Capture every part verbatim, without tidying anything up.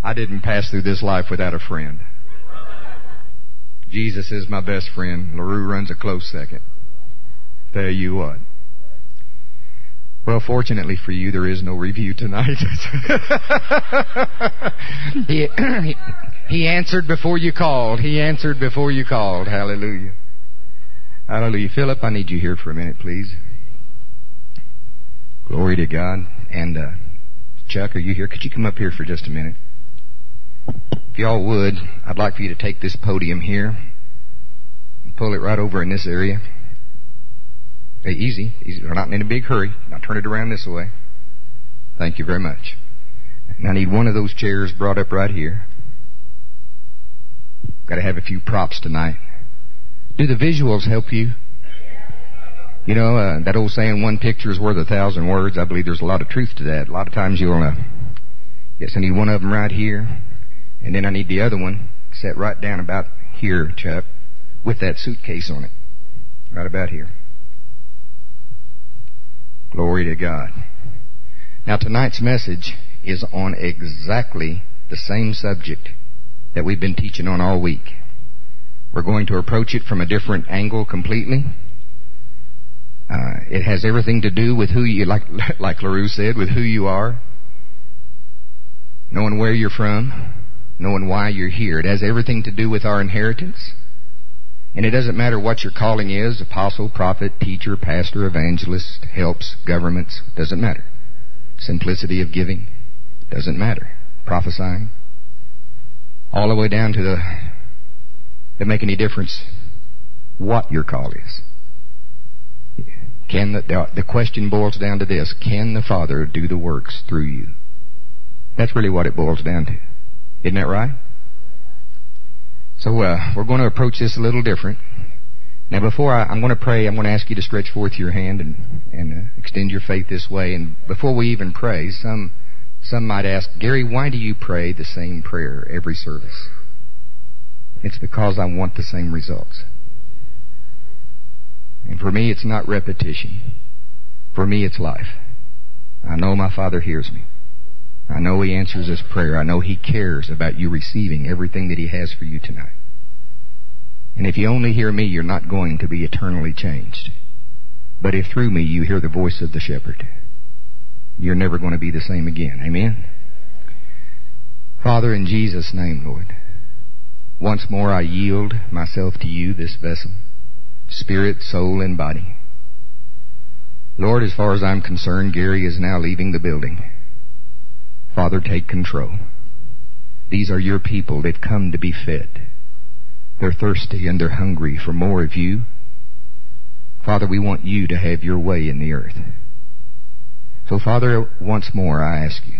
I didn't pass through this life without a friend. Jesus is my best friend. LaRue runs a close second. Tell you what. Well, fortunately for you, there is no review tonight. he, he answered before you called. He answered before you called. Hallelujah. Hallelujah. Philip, I need you here for a minute, please. Glory to God. And uh, Chuck, are you here? Could you come up here for just a minute? If y'all would, I'd like for you to take this podium here and pull it right over in this area. Hey, easy. easy. We're not in a big hurry. Now turn it around this way. Thank you very much. And I need one of those chairs brought up right here. Got to have a few props tonight. Do the visuals help you? You know, uh, that old saying, one picture is worth a thousand words. I believe there's a lot of truth to that. A lot of times you'll, uh, yes, I need one of them right here. And then I need the other one set right down about here, Chuck, with that suitcase on it. Right about here. Glory to God. Now tonight's message is on exactly the same subject that we've been teaching on all week. We're going to approach it from a different angle completely. Uh, it has everything to do with who you, like, like LaRue said, with who you are, knowing where you're from, knowing why you're here. It has everything to do with our inheritance. And it doesn't matter what your calling is, apostle, prophet, teacher, pastor, evangelist, helps, governments, doesn't matter. Simplicity of giving, doesn't matter. Prophesying, all the way down to the, doesn't make any difference what your call is. Can the, the question boils down to this: can the Father do the works through you? That's really what it boils down to. Isn't that right? So uh, we're going to approach this a little different. Now, before I, I'm going to pray, I'm going to ask you to stretch forth your hand and, and uh, extend your faith this way. And before we even pray, some some might ask, Gary, why do you pray the same prayer every service? It's because I want the same results. And for me, it's not repetition. For me, it's life. I know my Father hears me. I know He answers this prayer. I know He cares about you receiving everything that He has for you tonight. And if you only hear me, you're not going to be eternally changed. But if through me you hear the voice of the shepherd, you're never going to be the same again. Amen? Father, in Jesus' name, Lord, once more I yield myself to you, this vessel, spirit, soul, and body. Lord, as far as I'm concerned, Gary is now leaving the building. Father, take control. These are your people. They've come to be fed. They're thirsty and they're hungry for more of you. Father, we want you to have your way in the earth. So, Father, once more I ask you,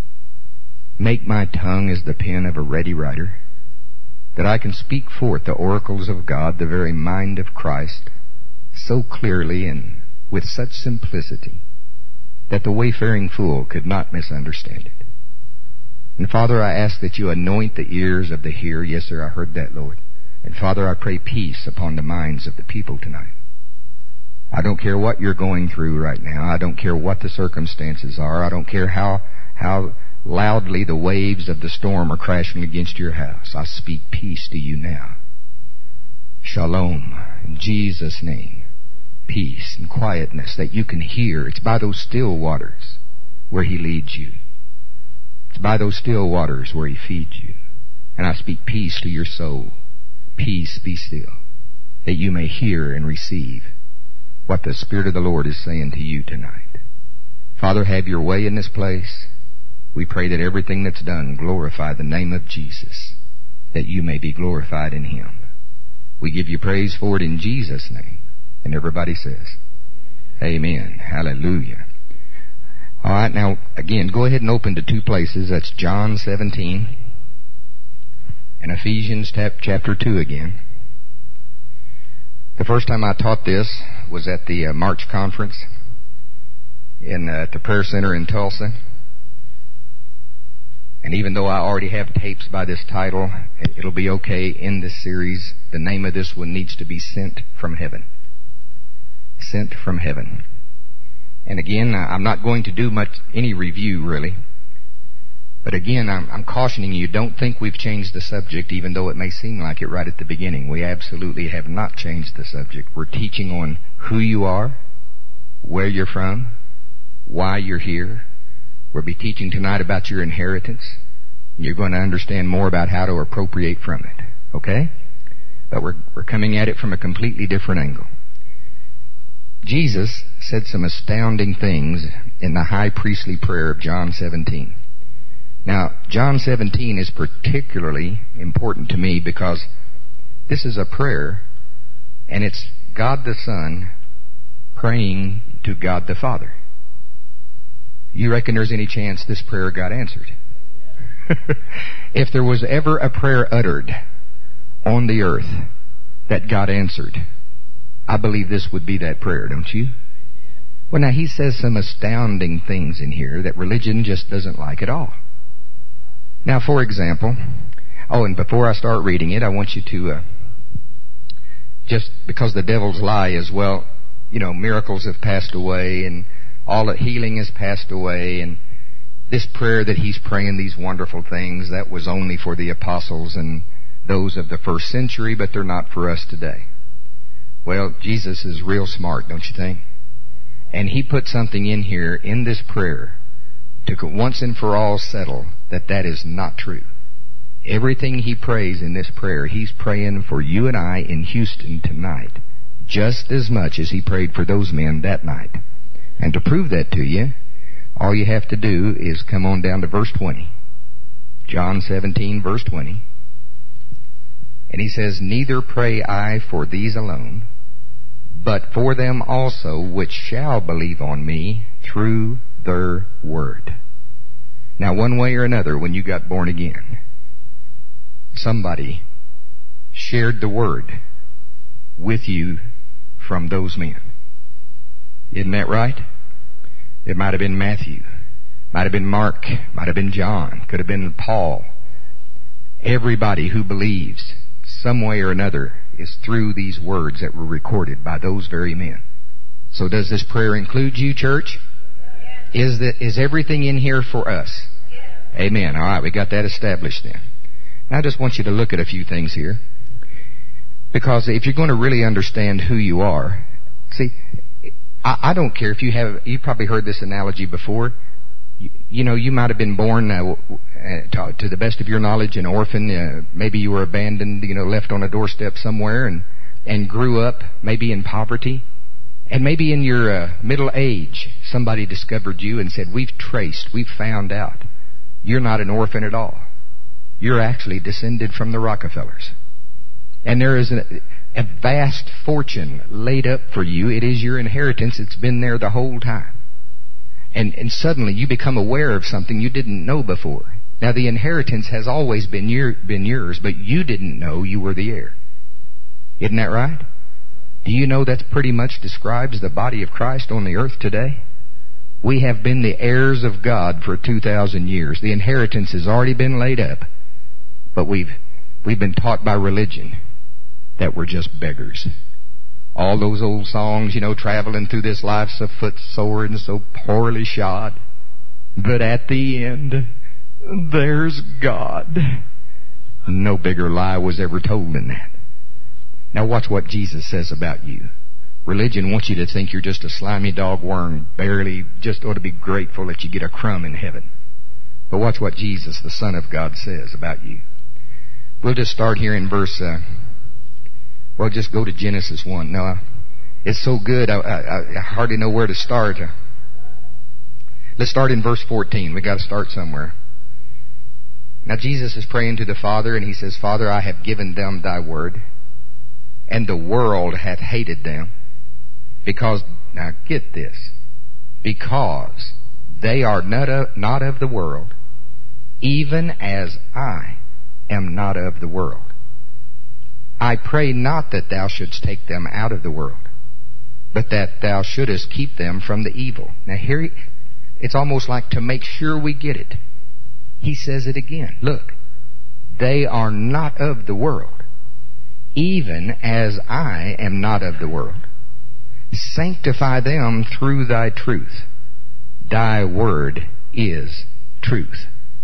make my tongue as the pen of a ready writer, that I can speak forth the oracles of God, the very mind of Christ, so clearly and with such simplicity that the wayfaring fool could not misunderstand it. And Father, I ask that you anoint the ears of the hearer. Yes, sir, I heard that, Lord. And Father, I pray peace upon the minds of the people tonight. I don't care what you're going through right now. I don't care what the circumstances are. I don't care how how loudly the waves of the storm are crashing against your house. I speak peace to you now. Shalom, in Jesus' name. Peace and quietness that you can hear. It's by those still waters where He leads you. It's by those still waters where He feeds you. And I speak peace to your soul. Peace, be still, that you may hear and receive what the Spirit of the Lord is saying to you tonight. Father, have your way in this place. We pray that everything that's done glorify the name of Jesus, that you may be glorified in Him. We give you praise for it in Jesus' name. And everybody says, amen. Hallelujah. All right, now, again, go ahead and open to two places. That's John seventeen and Ephesians chapter two again. The first time I taught this was at the uh, March conference in uh, at the prayer center in Tulsa. And even though I already have tapes by this title, it'll be okay in this series. The name of this one needs to be Sent from Heaven. Sent from Heaven. And again, I'm not going to do much any review really, But again, I'm, I'm cautioning you, don't think we've changed the subject, even though it may seem like it right at the beginning. We absolutely have not changed the subject. We're teaching on who you are, where you're from, why you're here. We'll be teaching tonight about your inheritance. You're going to understand more about how to appropriate from it. Okay? But we're, we're coming at it from a completely different angle. Jesus said some astounding things in the high priestly prayer of John seventeen. Now, John seventeen is particularly important to me because this is a prayer, and it's God the Son praying to God the Father. You reckon there's any chance this prayer got answered? If there was ever a prayer uttered on the earth that God answered, I believe this would be that prayer, don't you? Well, now, he says some astounding things in here that religion just doesn't like at all. Now, for example, oh, and before I start reading it, I want you to, uh, just because the devil's lie is, well, you know, miracles have passed away and all the healing has passed away, and this prayer that he's praying, these wonderful things, that was only for the apostles and those of the first century, but they're not for us today. Well, Jesus is real smart, don't you think? And he put something in here in this prayer to once and for all settle that that is not true. Everything he prays in this prayer, he's praying for you and I in Houston tonight, just as much as he prayed for those men that night. And to prove that to you, all you have to do is come on down to verse twenty. John seventeen, verse twenty. And he says, "Neither pray I for these alone, but for them also which shall believe on me through their word." Now, one way or another, when you got born again, somebody shared the word with you from those men. Isn't that right? It might have been Matthew, might have been Mark, might have been John, could have been Paul. Everybody who believes some way or another is through these words that were recorded by those very men. So does this prayer include you, church? Is that, is everything in here for us? Amen. All right, we got that established then. Now I just want you to look at a few things here. Because if you're going to really understand who you are, see, I, I don't care if you have, you've probably heard this analogy before. You, you know, you might have been born, uh, to, to the best of your knowledge, an orphan. Uh, maybe you were abandoned, you know, left on a doorstep somewhere, and, and grew up maybe in poverty. And maybe in your uh, middle age, somebody discovered you and said, we've traced, we've found out, you're not an orphan at all. You're actually descended from the Rockefellers. And there is a, a vast fortune laid up for you. It is your inheritance. It's been there the whole time. And, and suddenly you become aware of something you didn't know before. Now, the inheritance has always been, your, been yours, but you didn't know you were the heir. Isn't that right? Do you know that pretty much describes the body of Christ on the earth today? We have been the heirs of God for two thousand years. The inheritance has already been laid up, but we've we've been taught by religion that we're just beggars. All those old songs, you know, traveling through this life so footsore and so poorly shod. But at the end, there's God. No bigger lie was ever told than that. Now watch what Jesus says about you. Religion wants you to think you're just a slimy dog worm, barely just ought to be grateful that you get a crumb in heaven. But watch what Jesus, the Son of God, says about you. We'll just start here in verse, uh, well, just go to Genesis one. No, it's so good, I, I, I hardly know where to start. Let's start in verse fourteen. We've got to start somewhere. Now Jesus is praying to the Father, and he says, Father, I have given them thy word, and the world hath hated them, because, now get this, because they are not of, not of the world, even as I am not of the world. I pray not that thou shouldst take them out of the world, but that thou shouldest keep them from the evil. Now here, he, it's almost like to make sure we get it. He says it again. Look, they are not of the world, even as I am not of the world. Sanctify them through thy truth. Thy word is truth.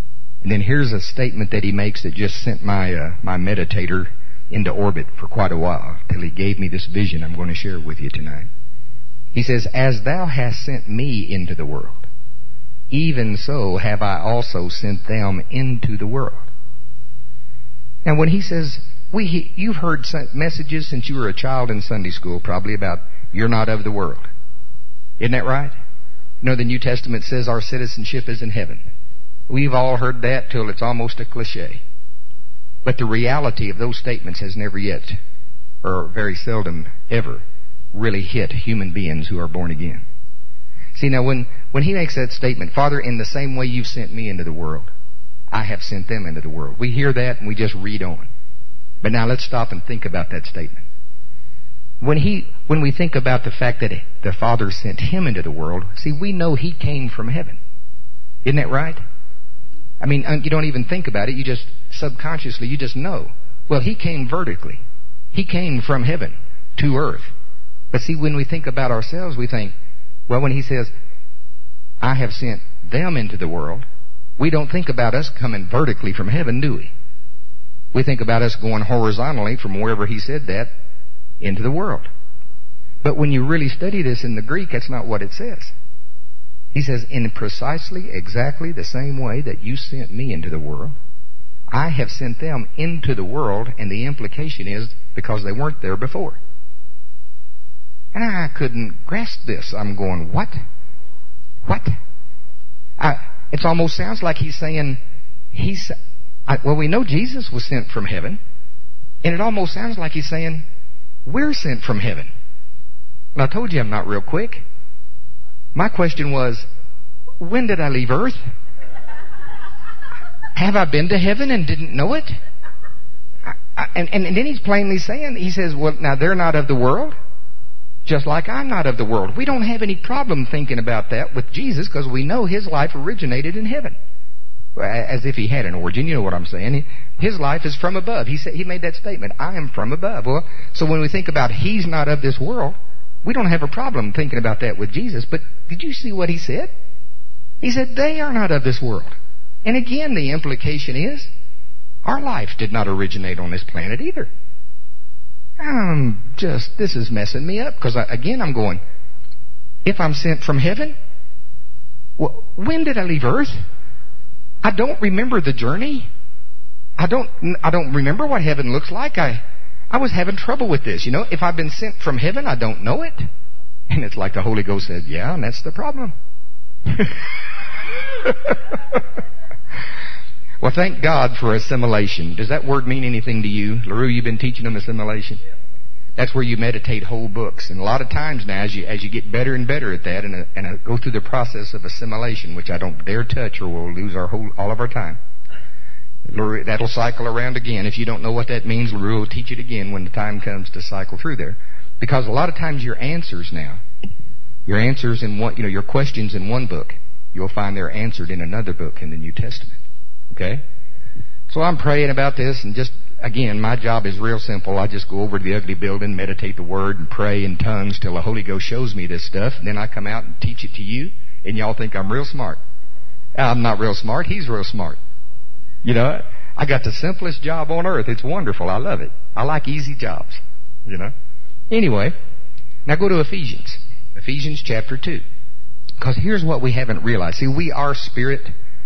And then here's a statement that he makes that just sent my uh, my meditator into orbit for quite a while, till he gave me this vision I'm going to share with you tonight. He says, "As thou hast sent me into the world, even so have I also sent them into the world." Now when he says, we, you've heard messages since you were a child in Sunday school probably about you're not of the world. Isn't that right? You know, the New Testament says our citizenship is in heaven. We've all heard that till it's almost a cliche. But the reality of those statements has never yet, or very seldom ever, really hit human beings who are born again. See, now when, when he makes that statement, "Father, in the same way you've sent me into the world, I have sent them into the world." We hear that and we just read on. But now let's stop and think about that statement. When he, when we think about the fact that the Father sent him into the world, see, we know he came from heaven. Isn't that right? I mean, you don't even think about it. You just, subconsciously, you just know. Well, he came vertically. He came from heaven to earth. But see, when we think about ourselves, we think, well, when he says, "I have sent them into the world," we don't think about us coming vertically from heaven, do we? We think about us going horizontally from wherever he said that into the world. But when you really study this in the Greek, that's not what it says. He says, "In precisely, exactly the same way that you sent me into the world, I have sent them into the world," and the implication is because they weren't there before. And I couldn't grasp this. I'm going, what? What? I, it almost sounds like he's saying, he's, I, well, we know Jesus was sent from heaven, and it almost sounds like he's saying, we're sent from heaven. And I told you I'm not real quick. My question was, when did I leave earth? Have I been to heaven and didn't know it? I, I, and, and, and then he's plainly saying, he says, well, now they're not of the world, just like I'm not of the world. We don't have any problem thinking about that with Jesus because we know his life originated in heaven. As if he had an origin, you know what I'm saying. His life is from above. He said, he made that statement, "I am from above." Well, so when we think about he's not of this world, we don't have a problem thinking about that with Jesus. But did you see what he said? He said, they are not of this world. And again, the implication is, our life did not originate on this planet either. I'm just, this is messing me up. Because, again, I'm going, if I'm sent from heaven, well, when did I leave earth? I don't remember the journey. I don't, I don't remember what heaven looks like. I, I was having trouble with this. You know, if I've been sent from heaven, I don't know it. And it's like the Holy Ghost said, yeah, and that's the problem. Well, thank God for assimilation. Does that word mean anything to you? LaRue, you've been teaching them assimilation? That's where you meditate whole books. And a lot of times now, as you, as you get better and better at that, and, uh, and uh, go through the process of assimilation, which I don't dare touch or we'll lose our whole, all of our time. LaRue, that'll cycle around again. If you don't know what that means, LaRue will teach it again when the time comes to cycle through there. Because a lot of times your answers now, your answers in one, you know, your questions in one book, you'll find they're answered in another book in the New Testament. Okay? So I'm praying about this, and just, again, my job is real simple. I just go over to the ugly building, meditate the Word, and pray in tongues till the Holy Ghost shows me this stuff. And then I come out and teach it to you, and y'all think I'm real smart. I'm not real smart. He's real smart. You know, I got the simplest job on earth. It's wonderful. I love it. I like easy jobs, you know. Anyway, now go to Ephesians. Ephesians chapter two. Because here's what we haven't realized. See, we are spirit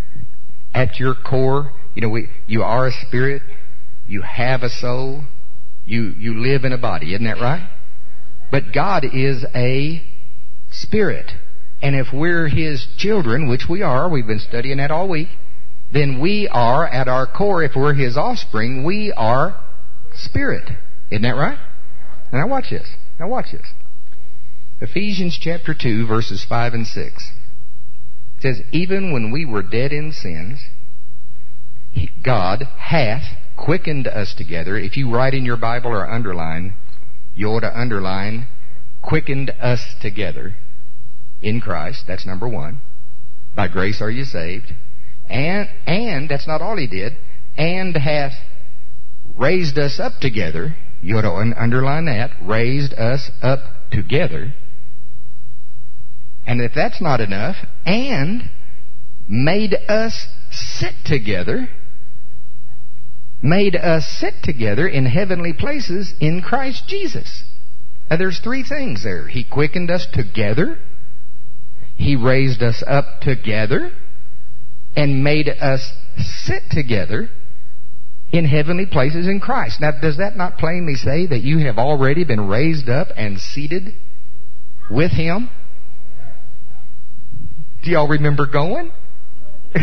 at your core. You know, we, you are a spirit. You have a soul. You, you live in a body. Isn't that right? But God is a spirit. And if we're His children, which we are, we've been studying that all week, then we are, at our core, if we're His offspring, we are spirit. Isn't that right? Now watch this. Now watch this. Ephesians chapter two, verses five and six. It says, even when we were dead in sins, God hath quickened us together. If you write in your Bible or underline, you ought to underline, quickened us together in Christ. That's number one. By grace are you saved. And, and, that's not all He did, and hath raised us up together. You ought to un- underline that. Raised us up together. And if that's not enough, and made us sit together, made us sit together in heavenly places in Christ Jesus. Now there's three things there. He quickened us together, He raised us up together, and made us sit together in heavenly places in Christ. Now, does that not plainly say that you have already been raised up and seated with Him? Do y'all remember going? do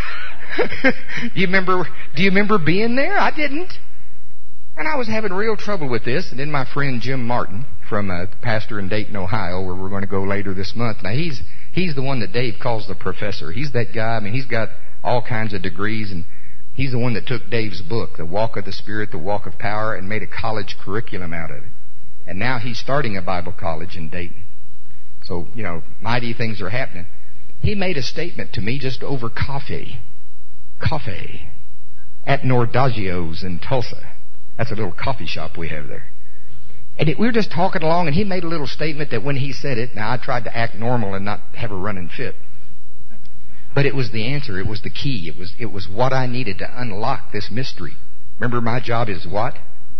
you remember, do you remember being there? I didn't. And I was having real trouble with this. And then my friend Jim Martin, from a pastor in Dayton, Ohio, where we're going to go later this month. Now, he's he's the one that Dave calls the professor. He's that guy. I mean, he's got all kinds of degrees, and he's the one that took Dave's book, The Walk of the Spirit, The Walk of Power, and made a college curriculum out of it. And now he's starting a Bible college in Dayton. So, you know, mighty things are happening. He made a statement to me just over coffee. Coffee. At Nordagio's in Tulsa. That's a little coffee shop we have there. And it, we were just talking along, and he made a little statement that when he said it, now I tried to act normal and not have a running fit. But it was the answer. It was the key. It was, it was what I needed to unlock this mystery. Remember, my job is what?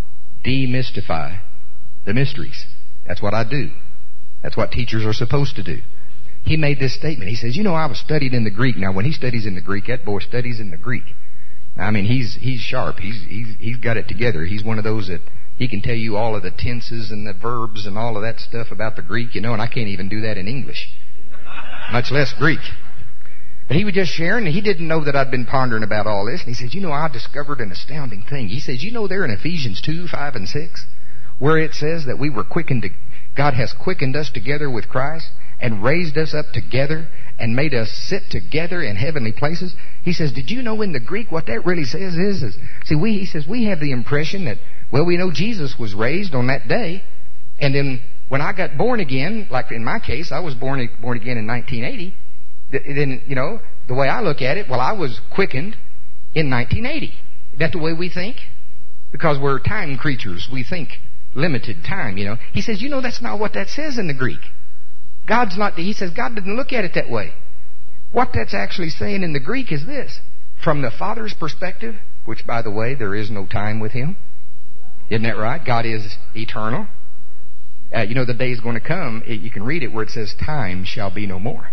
Demystify the mysteries. That's what I do. That's what teachers are supposed to do. He made this statement. He says, you know, I was studied in the Greek. Now, when he studies in the Greek, that boy studies in the Greek. I mean, he's he's sharp. He's he's he's got it together. He's one of those that he can tell you all of the tenses and the verbs and all of that stuff about the Greek, you know, and I can't even do that in English, much less Greek. But he was just sharing, and he didn't know that I'd been pondering about all this. And he says, you know, I discovered an astounding thing. He says, you know, there in Ephesians two, five, and six, where it says that we were quickened to, God has quickened us together with Christ and raised us up together and made us sit together in heavenly places. He says, did you know in the Greek what that really says is, is see, we, he says, we have the impression that, well, we know Jesus was raised on that day, and then when I got born again, like in my case, I was born, born again in nineteen eighty, then, you know, the way I look at it, well, I was quickened in nineteen eighty. Is that the way we think? Because we're time creatures. We think limited time, you know. He says, you know, that's not what that says in the Greek. God's not, he says, God didn't look at it that way. What that's actually saying in the Greek is this. From the Father's perspective, which, by the way, there is no time with Him. Isn't that right? God is eternal. Uh, you know, the day is going to come, it, you can read it where it says, time shall be no more.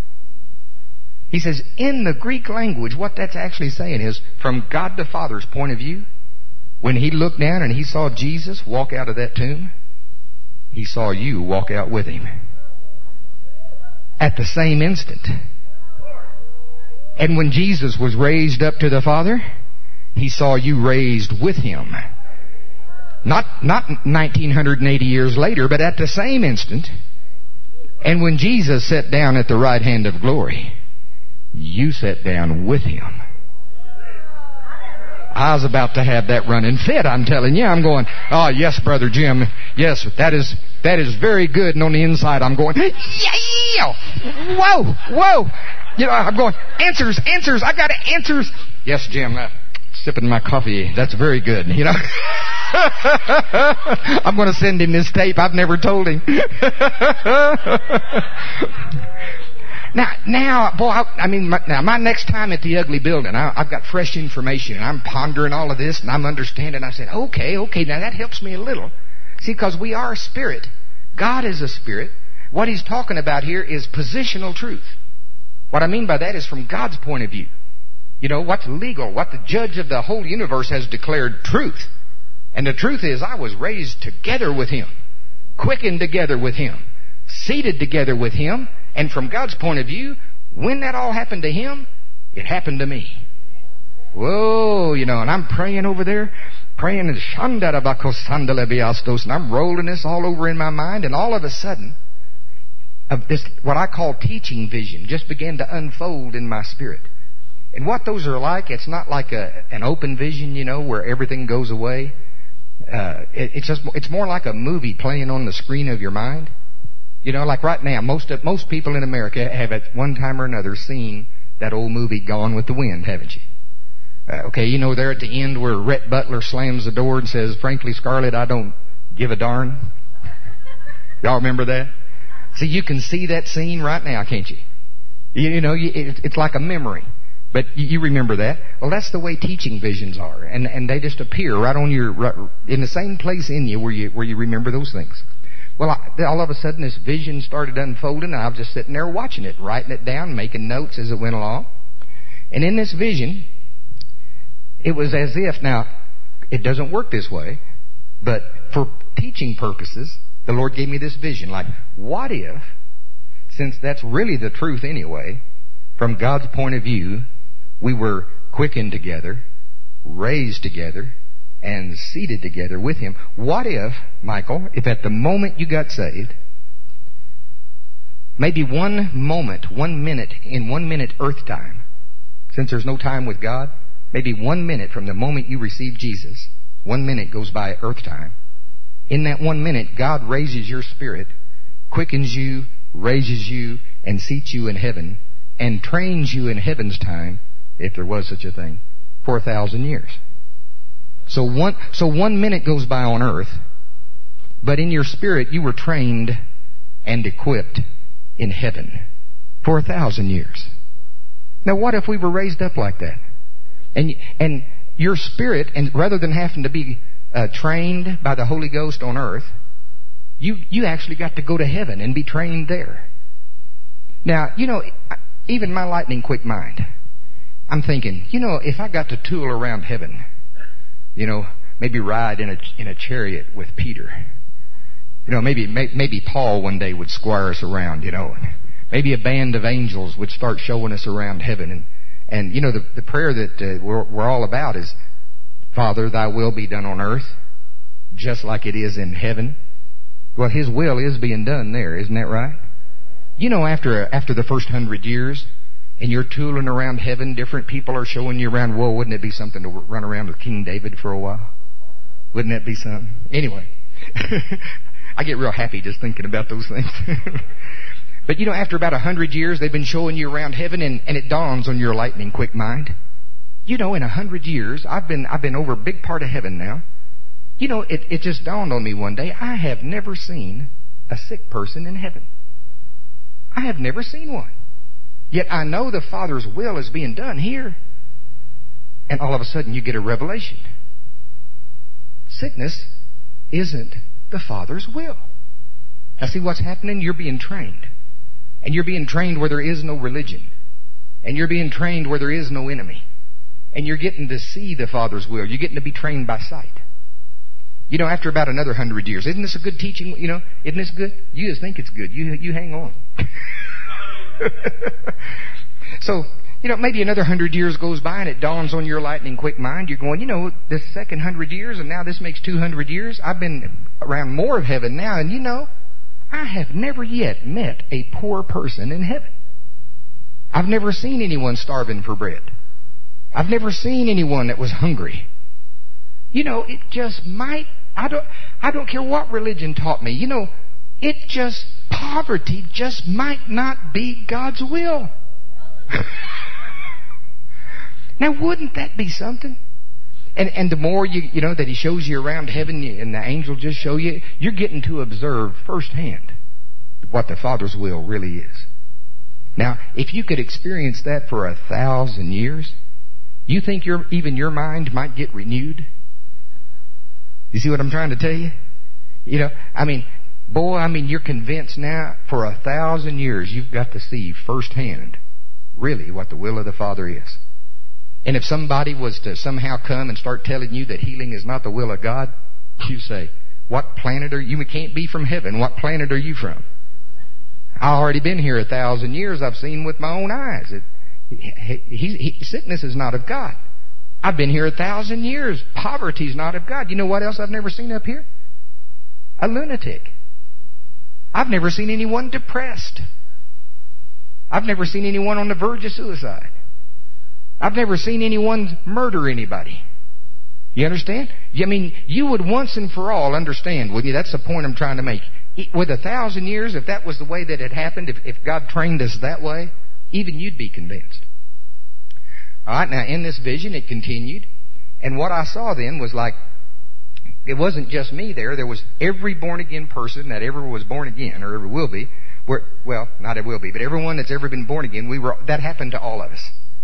He says, in the Greek language, what that's actually saying is, from God the Father's point of view, when He looked down and He saw Jesus walk out of that tomb, He saw you walk out with Him. At the same instant. And when Jesus was raised up to the Father, He saw you raised with Him. Not, not nineteen eighty years later, but at the same instant. And when Jesus sat down at the right hand of glory, you sat down with Him. I was about to have that running fit, I'm telling you. I'm going, oh, yes, Brother Jim. Yes, that is that is very good. And on the inside, I'm going, yeah! Whoa! Whoa! You know, I'm going, answers, answers. I got answers. Yes, Jim. Uh, sipping my coffee. That's very good, you know. I'm going to send him this tape. I've never told him. Now, now, boy, I, I mean, my, now my next time at the Ugly Building, I, I've got fresh information, and I'm pondering all of this, and I'm understanding. I said, okay, okay, now that helps me a little. See, because we are a spirit. God is a spirit. What He's talking about here is positional truth. What I mean by that is from God's point of view. You know, what's legal, what the judge of the whole universe has declared truth. And the truth is, I was raised together with Him, quickened together with Him, seated together with Him. And from God's point of view, when that all happened to Him, it happened to me. Whoa, you know, and I'm praying over there, praying, and I'm rolling this all over in my mind, and all of a sudden, of this, what I call teaching vision, just began to unfold in my spirit. And what those are like, it's not like a, an open vision, you know, where everything goes away. Uh, it, it's just, it's more like a movie playing on the screen of your mind. You know, like right now, most of, most people in America have at one time or another seen that old movie Gone with the Wind, haven't you? Uh, okay, you know there at the end where Rhett Butler slams the door and says, frankly, Scarlett, I don't give a darn. Y'all remember that? See, you can see that scene right now, can't you? You, you know, you, it, it's like a memory. But you remember that? Well, that's the way teaching visions are. And and they just appear right on your, right, in the same place in you where you where you remember those things. Well, I, all of a sudden this vision started unfolding, and I was just sitting there watching it, writing it down, making notes as it went along. And in this vision, it was as if, now, it doesn't work this way, but for teaching purposes, the Lord gave me this vision. Like, what if, since that's really the truth anyway, from God's point of view, we were quickened together, raised together, and seated together with Him. What if, Michael, if at the moment you got saved, maybe one moment, one minute, in one minute earth time, since there's no time with God, maybe one minute from the moment you received Jesus, one minute goes by earth time. In that one minute, God raises your spirit, quickens you, raises you, and seats you in heaven, and trains you in heaven's time, if there was such a thing, for a thousand years. So one, so one minute goes by on earth, but in your spirit you were trained and equipped in heaven for a thousand years. Now what if we were raised up like that? And, and your spirit, and rather than having to be uh, trained by the Holy Ghost on earth, you, you actually got to go to heaven and be trained there. Now, you know, even my lightning quick mind, I'm thinking, you know, if I got to tool around heaven, you know, maybe ride in a in a chariot with Peter. You know, maybe maybe Paul one day would squire us around, you know. Maybe a band of angels would start showing us around heaven. And, and you know, the, the prayer that uh, we're, we're all about is, Father, thy will be done on earth, just like it is in heaven. Well, His will is being done there, isn't that right? You know, after after the first hundred years, and you're tooling around heaven, different people are showing you around. Whoa, wouldn't it be something to run around with King David for a while? Wouldn't that be something? Anyway, I get real happy just thinking about those things. But you know, after about a hundred years, they've been showing you around heaven, and, and it dawns on your lightning quick mind. You know, in a hundred years, I've been I've been over a big part of heaven now. You know, it, it just dawned on me one day, I have never seen a sick person in heaven. I have never seen one. Yet I know the Father's will is being done here. And all of a sudden you get a revelation. Sickness isn't the Father's will. Now see what's happening? You're being trained. And you're being trained where there is no religion. And you're being trained where there is no enemy. And you're getting to see the Father's will. You're getting to be trained by sight. You know, after about another hundred years, isn't this a good teaching? You know, isn't this good? You just think it's good. You, you hang on. So, you know, maybe another hundred years goes by and it dawns on your lightning quick mind. You're going, you know, this second hundred years and now this makes two hundred years. I've been around more of heaven now, and you know, I have never yet met a poor person in heaven. I've never seen anyone starving for bread. I've never seen anyone that was hungry. You know, it just might, I don't, I don't care what religion taught me. You know, it just, poverty just might not be God's will. Now, wouldn't that be something? And and the more you you know that He shows you around heaven, and the angel just show you, you're getting to observe firsthand what the Father's will really is. Now, if you could experience that for a thousand years, you think your even your mind might get renewed? You see what I'm trying to tell you? You know, I mean, boy, I mean, you're convinced now for a thousand years you've got to see firsthand really what the will of the Father is. And if somebody was to somehow come and start telling you that healing is not the will of God, you say, what planet are you? You can't be from heaven. What planet are you from? I've already been here a thousand years. I've seen with my own eyes. It, he, he, he, sickness is not of God. I've been here a thousand years. Poverty's not of God. You know what else I've never seen up here? A lunatic. I've never seen anyone depressed. I've never seen anyone on the verge of suicide. I've never seen anyone murder anybody. You understand? I mean, you would once and for all understand, wouldn't you? That's the point I'm trying to make. With a thousand years, if that was the way that it happened, if, if God trained us that way, even you'd be convinced. All right, now in this vision it continued, and what I saw then was like, it wasn't just me there. There was every born-again person that ever was born again, or ever will be. Where, well, not ever will be, but everyone that's ever been born again, we were. That happened to all of us.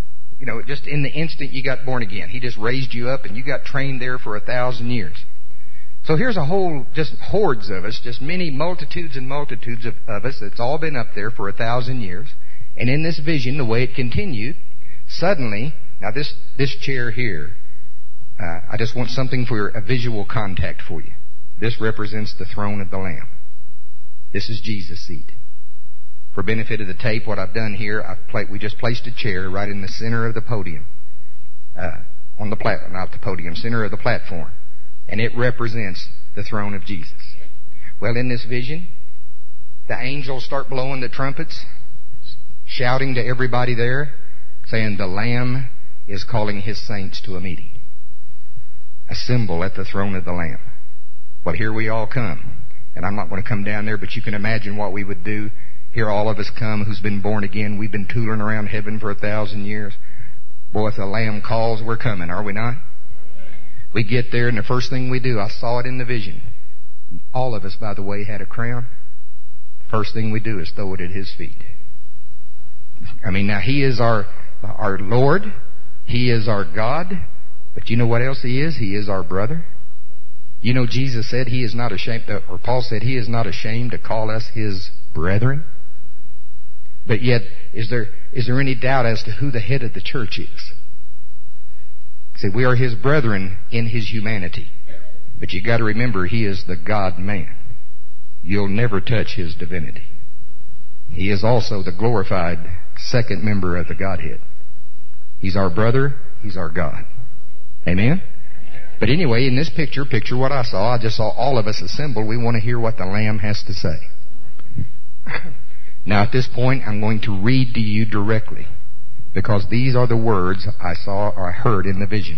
you know, just in the instant you got born again. He just raised you up and you got trained there for a thousand years. So here's a whole, just hordes of us, just many multitudes and multitudes of, of us that's all been up there for a thousand years. And in this vision, the way it continued, suddenly, now this, this chair here, uh, I just want something for a visual contact for you. This represents the throne of the Lamb. This is Jesus' seat. For benefit of the tape, what I've done here, I've pla- we just placed a chair right in the center of the podium, uh, on the plat, not the podium, center of the platform. And it represents the throne of Jesus. Well, in this vision, the angels start blowing the trumpets, shouting to everybody there, saying the Lamb is calling His saints to a meeting. Assemble at the throne of the Lamb. Well, here we all come. And I'm not going to come down there, but you can imagine what we would do. Here all of us come who's been born again. We've been tooling around heaven for a thousand years. Boy, if the Lamb calls, we're coming, are we not? We get there, and the first thing we do, I saw it in the vision. All of us, by the way, had a crown. First thing we do is throw it at His feet. I mean, now He is our, our Lord. He is our God. But you know what else He is? He is our brother. You know, Jesus said He is not ashamed, or Paul said He is not ashamed to call us His brethren. But yet, is there, is there any doubt as to who the head of the church is? See, we are His brethren in His humanity. But you got to remember, He is the God-man. You'll never touch His divinity. He is also the glorified second member of the Godhead. He's our brother. He's our God. Amen? But anyway, in this picture, picture what I saw. I just saw all of us assembled. We want to hear what the Lamb has to say. Now, at this point, I'm going to read to you directly, because these are the words I saw or I heard in the vision.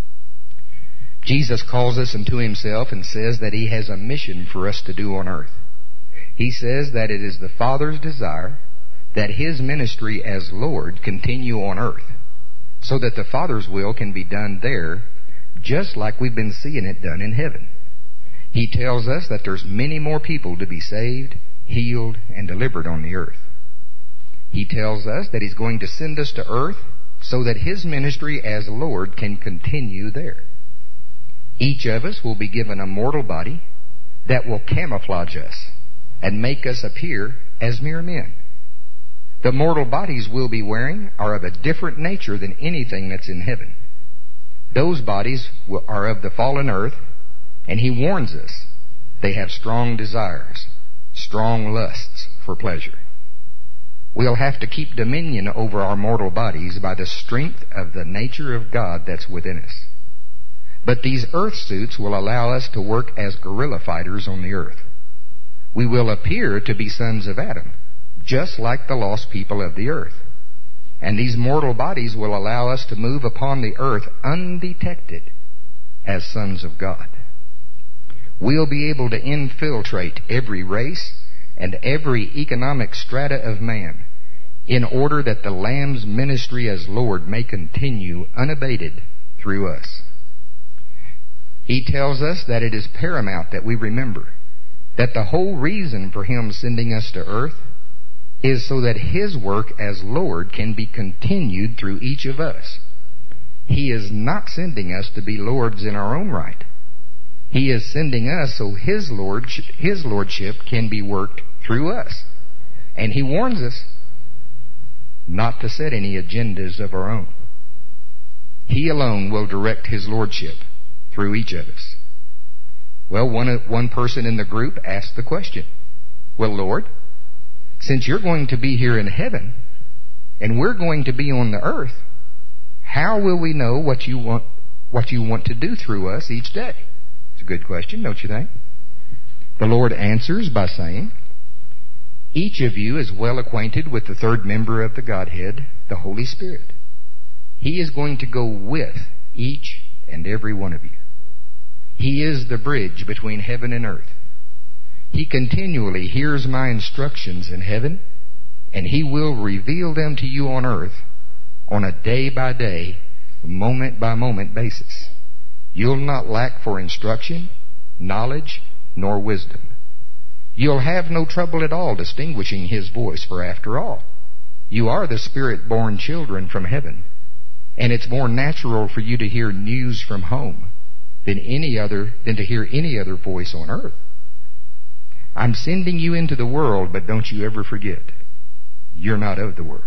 Jesus calls us unto Himself and says that He has a mission for us to do on earth. He says that it is the Father's desire that His ministry as Lord continue on earth, so that the Father's will can be done there, just like we've been seeing it done in heaven. He tells us that there's many more people to be saved, healed, and delivered on the earth. He tells us that He's going to send us to earth so that His ministry as Lord can continue there. Each of us will be given a mortal body that will camouflage us and make us appear as mere men. The mortal bodies we'll be wearing are of a different nature than anything that's in heaven. Those bodies are of the fallen earth, and He warns us they have strong desires, strong lusts for pleasure. We'll have to keep dominion over our mortal bodies by the strength of the nature of God that's within us. But these earth suits will allow us to work as guerrilla fighters on the earth. We will appear to be sons of Adam, just like the lost people of the earth. And these mortal bodies will allow us to move upon the earth undetected as sons of God. We'll be able to infiltrate every race and every economic strata of man in order that the Lamb's ministry as Lord may continue unabated through us. He tells us that it is paramount that we remember that the whole reason for Him sending us to earth is so that His work as Lord can be continued through each of us. He is not sending us to be lords in our own right. He is sending us so His Lord, His Lordship can be worked through us. And He warns us not to set any agendas of our own. He alone will direct His Lordship through each of us. Well, one, one person in the group asked the question, well, Lord, since You're going to be here in heaven, and we're going to be on the earth, how will we know what you want, what you want to do through us each day? It's a good question, don't you think? The Lord answers by saying, each of you is well acquainted with the third member of the Godhead, the Holy Spirit. He is going to go with each and every one of you. He is the bridge between heaven and earth. He continually hears my instructions in heaven, and He will reveal them to you on earth on a day-by-day, moment-by-moment basis. You'll not lack for instruction, knowledge, nor wisdom. You'll have no trouble at all distinguishing His voice, for after all, you are the Spirit-born children from heaven, And it's more natural for you to hear news from home than any other, than to hear any other voice on earth. I'm sending you into the world, but don't you ever forget, you're not of the world.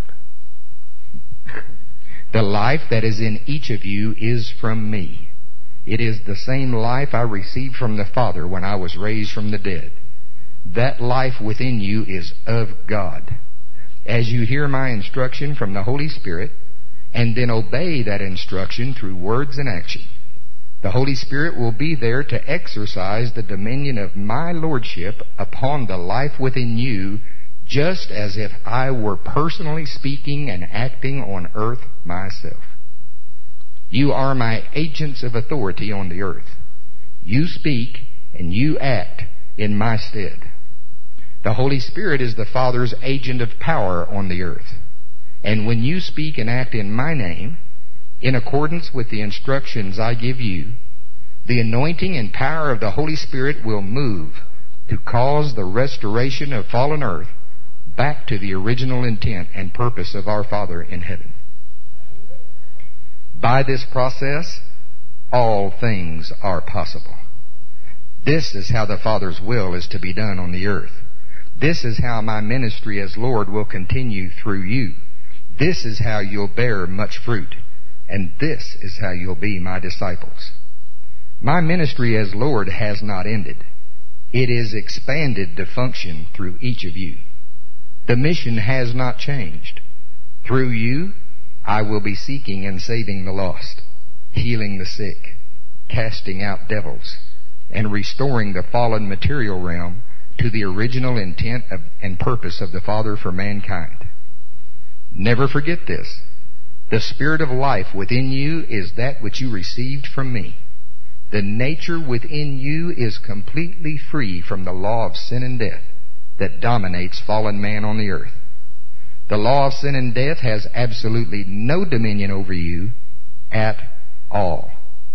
The life that is in each of you is from me. It is the same life I received from the Father when I was raised from the dead. That life within you is of God. As you hear my instruction from the Holy Spirit, and then obey that instruction through words and action, the Holy Spirit will be there to exercise the dominion of my Lordship upon the life within you, just as if I were personally speaking and acting on earth myself. You are my agents of authority on the earth. You speak and you act in my stead. The Holy Spirit is the Father's agent of power on the earth. And when you speak and act in my name, in accordance with the instructions I give you, the anointing and power of the Holy Spirit will move to cause the restoration of fallen earth back to the original intent and purpose of our Father in heaven. By this process, all things are possible. This is how the Father's will is to be done on the earth. This is how my ministry as Lord will continue through you. This is how you'll bear much fruit. And this is how you'll be my disciples. My ministry as Lord has not ended. It is expanded to function through each of you. The mission has not changed. Through you, I will be seeking and saving the lost, healing the sick, casting out devils, and restoring the fallen material realm to the original intent of, and purpose of the Father for mankind. Never forget this. The Spirit of life within you is that which you received from me. The nature within you is completely free from the law of sin and death that dominates fallen man on the earth. The law of sin and death has absolutely no dominion over you at all.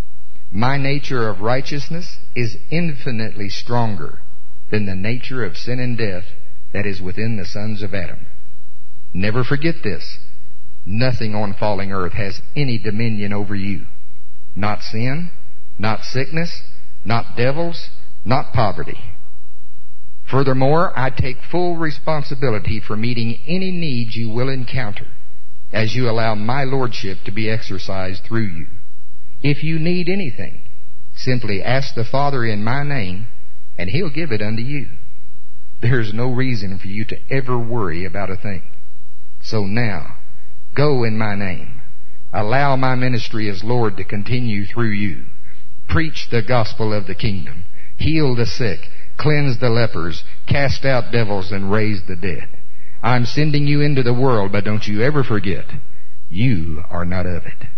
My nature of righteousness is infinitely stronger than the nature of sin and death that is within the sons of Adam. Never forget this. Nothing on falling earth has any dominion over you. Not sin, not sickness, not devils, not poverty. Furthermore, I take full responsibility for meeting any needs you will encounter as you allow my Lordship to be exercised through you. If you need anything, simply ask the Father in my name, and He'll give it unto you. There's no reason for you to ever worry about a thing. So now, go in my name. Allow my ministry as Lord to continue through you. Preach the gospel of the kingdom. Heal the sick. Cleanse the lepers. Cast out devils and raise the dead. I'm sending you into the world, but don't you ever forget, you are not of it.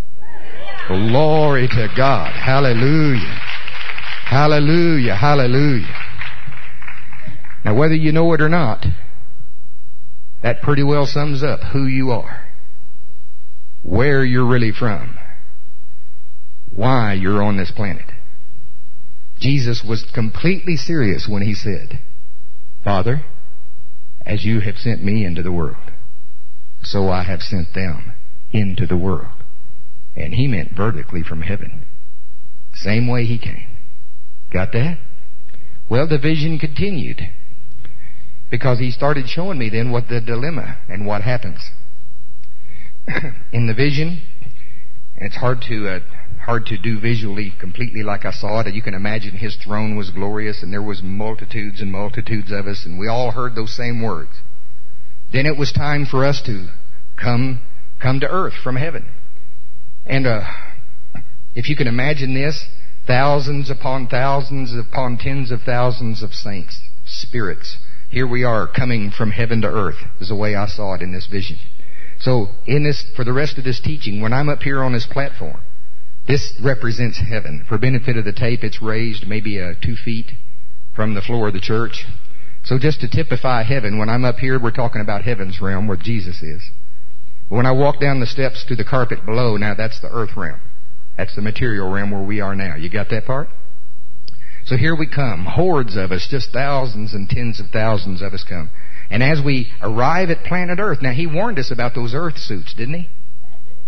Glory to God. Hallelujah. Hallelujah. Hallelujah. Now, whether you know it or not, that pretty well sums up who you are, where you're really from, why you're on this planet. Jesus was completely serious when He said, Father, as you have sent me into the world, so I have sent them into the world. And He meant vertically from heaven. Same way He came. Got that? Well, the vision continued, because He started showing me then what the dilemma and what happens. In the vision, and it's hard to uh, hard to do visually completely like I saw it. You can imagine His throne was glorious, and there was multitudes and multitudes of us, and we all heard those same words. Then it was time for us to come come to earth from heaven. And uh, if you can imagine this, thousands upon thousands upon tens of thousands of saints, spirits. Here we are coming from heaven to earth, is the way I saw it in this vision. So in this, for the rest of this teaching, when I'm up here on this platform, this represents heaven. For benefit of the tape, it's raised maybe uh, two feet from the floor of the church. So just to typify heaven, when I'm up here, we're talking about heaven's realm where Jesus is. But when I walk down the steps to the carpet below, now that's the earth realm. That's the material realm where we are now. You got that part? So here we come, hordes of us, just thousands and tens of thousands of us come. And as we arrive at planet Earth, now He warned us about those earth suits, didn't He?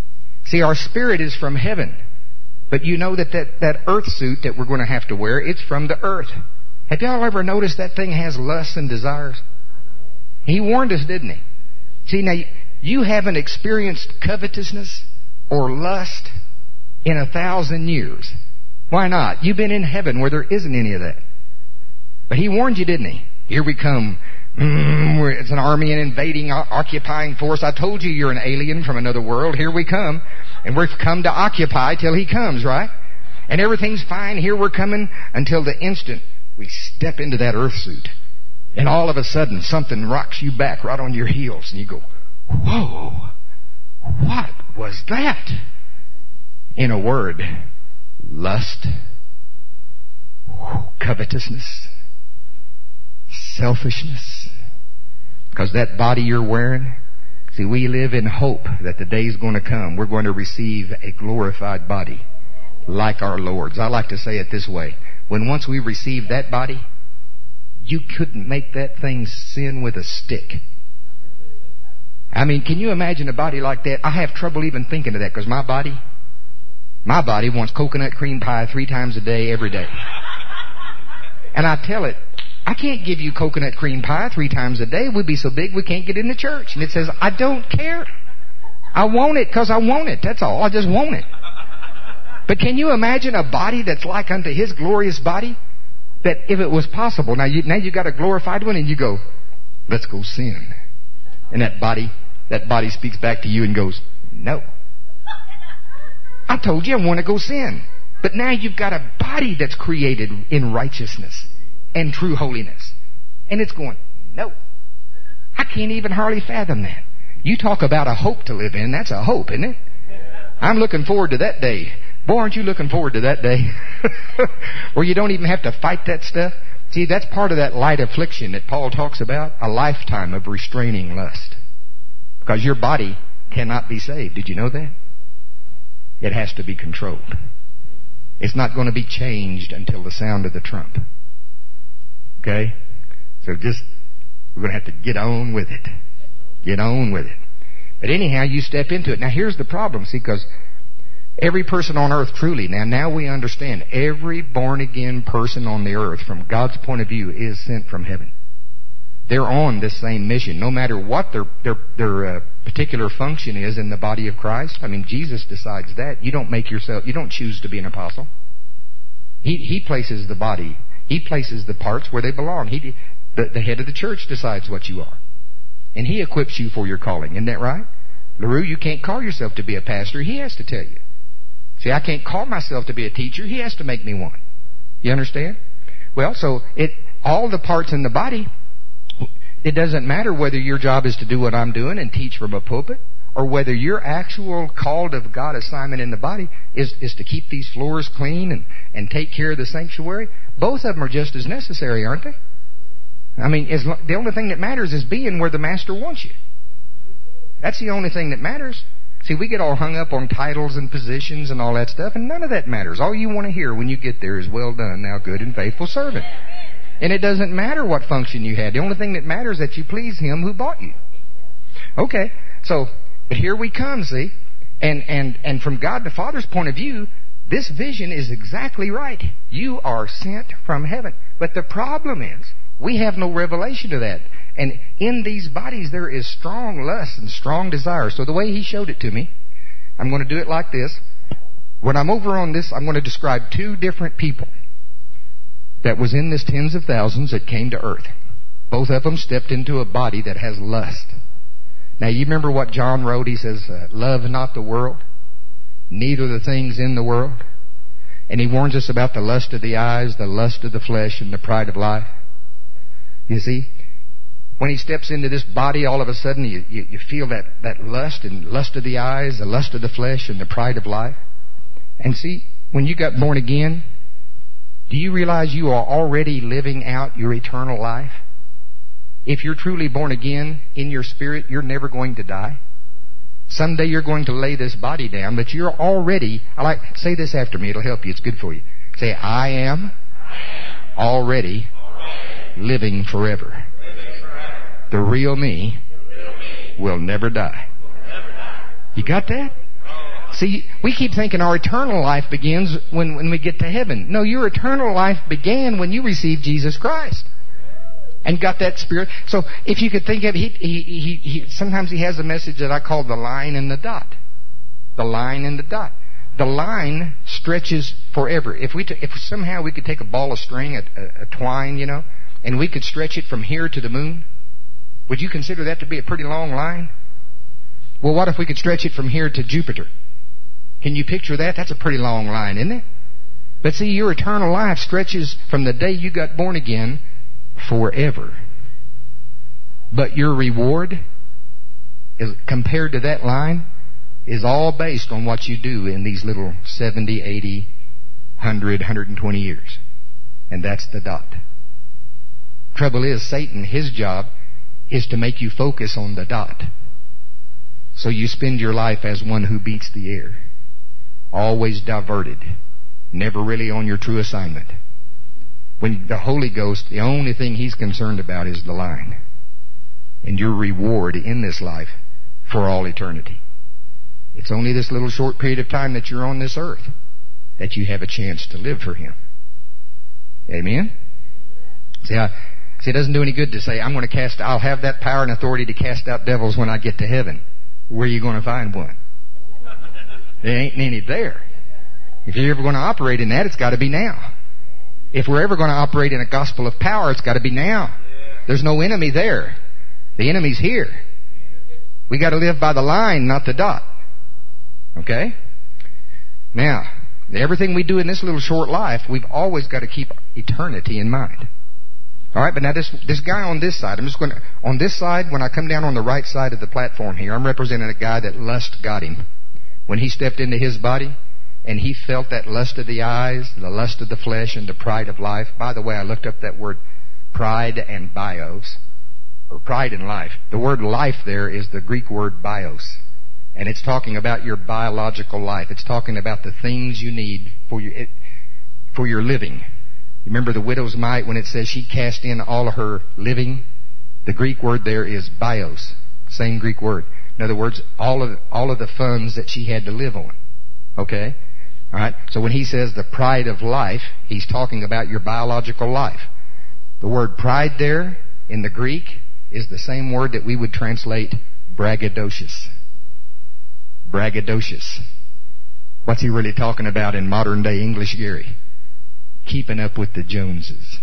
See, our spirit is from heaven. But you know that that, that earth suit that we're going to have to wear, it's from the earth. Have y'all ever noticed that thing has lusts and desires? He warned us, didn't he? See, now, you haven't experienced covetousness or lust in a thousand years. Why not? You've been in heaven where there isn't any of that. But he warned you, didn't he? Here we come. Mm, it's an army, an invading, occupying force. I told you you're an alien from another world. Here we come. And we've come to occupy till he comes, right? And everything's fine. Here we're coming until the instant we step into that earth suit. And all of a sudden, something rocks you back right on your heels. And you go, whoa, what was that? In a word, lust, covetousness, selfishness. Because that body you're wearing, see, we live in hope that the day's going to come. We're going to receive a glorified body like our Lord's. I like to say it this way. When once we receive that body, you couldn't make that thing sin with a stick. I mean, can you imagine a body like that? I have trouble even thinking of that because my body, my body wants coconut cream pie three times a day, every day. And I tell it, I can't give you coconut cream pie three times a day. We'd be so big we can't get into church. And it says, I don't care. I want it because I want it. That's all. I just want it. But can you imagine a body that's like unto His glorious body? That if it was possible, now you, now you got a glorified one and you go, let's go sin. And that body, that body speaks back to you and goes, no. I told you I want to go sin. But now you've got a body that's created in righteousness and true holiness. And it's going, no. I can't even hardly fathom that. You talk about a hope to live in. That's a hope, isn't it? I'm looking forward to that day. Boy, aren't you looking forward to that day? Where you don't even have to fight that stuff. See, that's part of that light affliction that Paul talks about. A lifetime of restraining lust. Because your body cannot be saved. Did you know that? It has to be controlled. It's not going to be changed until the sound of the trump. Okay? So just, we're going to have to get on with it. Get on with it. But anyhow, you step into it. Now here's the problem, see, because every person on earth truly, now now we understand, every born-again person on the earth, from God's point of view, is sent from heaven. They're on this same mission, no matter what their their their uh, particular function is in the body of Christ. I mean, Jesus decides that. You don't make yourself, you don't choose to be an apostle. He He places the body, He places the parts where they belong. He the, the head of the church decides what you are. And He equips you for your calling. Isn't that right? LaRue, you can't call yourself to be a pastor. He has to tell you. See, I can't call myself to be a teacher. He has to make me one. You understand? Well, so it all the parts in the body, it doesn't matter whether your job is to do what I'm doing and teach from a pulpit, or whether your actual called of God assignment in the body is, is to keep these floors clean and, and take care of the sanctuary. Both of them are just as necessary, aren't they? I mean, as, the only thing that matters is being where the Master wants you. That's the only thing that matters. See, we get all hung up on titles and positions and all that stuff, and none of that matters. All you want to hear when you get there is, well done, thou good and faithful servant. And it doesn't matter what function you had. The only thing that matters is that you please Him who bought you. Okay, so, but here we come, see? And, and, and from God the Father's point of view, this vision is exactly right. You are sent from heaven. But the problem is, we have no revelation of that. And in these bodies there is strong lust and strong desire. So the way He showed it to me, I'm going to do it like this. When I'm over on this, I'm going to describe two different people that was in this tens of thousands that came to earth. Both of them stepped into a body that has lust. Now you remember what John wrote? He says, uh, love not the world, neither the things in the world. And he warns us about the lust of the eyes, the lust of the flesh, and the pride of life. You see? When he steps into this body, all of a sudden you, you, you feel that, that lust, and lust of the eyes, the lust of the flesh, and the pride of life. And see, when you got born again, do you realize you are already living out your eternal life? If you're truly born again in your spirit, you're never going to die. Someday you're going to lay this body down, but you're already, I like, say this after me, it'll help you, it's good for you. Say, I am already living forever. The real me will never die. You got that? See, we keep thinking our eternal life begins when, when we get to heaven. No, your eternal life began when you received Jesus Christ. And got that Spirit. So if you could think of it, he, he, he, he, sometimes he has a message that I call the line and the dot. The line and the dot. The line stretches forever. If we, t- if somehow we could take a ball of string, a, a, a twine, you know, and we could stretch it from here to the moon, would you consider that to be a pretty long line? Well, what if we could stretch it from here to Jupiter? Can you picture that? That's a pretty long line, isn't it? But see, your eternal life stretches from the day you got born again forever. But your reward, is, compared to that line, is all based on what you do in these little seventy, eighty, one hundred, one hundred twenty years. And that's the dot. Trouble is, Satan, his job is to make you focus on the dot. So you spend your life as one who beats the air. Always diverted. Never really on your true assignment. When the Holy Ghost, the only thing He's concerned about is the line. And your reward in this life for all eternity. It's only this little short period of time that you're on this earth that you have a chance to live for Him. Amen? See, I, see, it doesn't do any good to say, I'm going to cast, I'll have that power and authority to cast out devils when I get to heaven. Where are you going to find one? There ain't any there. If you're ever going to operate in that, it's got to be now. If we're ever going to operate in a gospel of power, it's got to be now. There's no enemy there. The enemy's here. We got to live by the line, not the dot. Okay? Now, everything we do in this little short life, we've always got to keep eternity in mind. All right, but now this this guy on this side, I'm just going to, on this side, when I come down on the right side of the platform here, I'm representing a guy that lust got him. When he stepped into his body, and he felt that lust of the eyes, the lust of the flesh, and the pride of life. By the way, I looked up that word pride and bios, or pride in life. The word life there is the Greek word bios. And it's talking about your biological life. It's talking about the things you need for your, it, for your living. You remember the widow's mite when it says she cast in all of her living? The Greek word there is bios. Same Greek word. In other words, all of, all of the funds that she had to live on. Okay? All right. So when he says the pride of life, he's talking about your biological life. The word pride there in the Greek is the same word that we would translate braggadocious. Braggadocious. What's he really talking about in modern day English, Gary? Keeping up with the Joneses.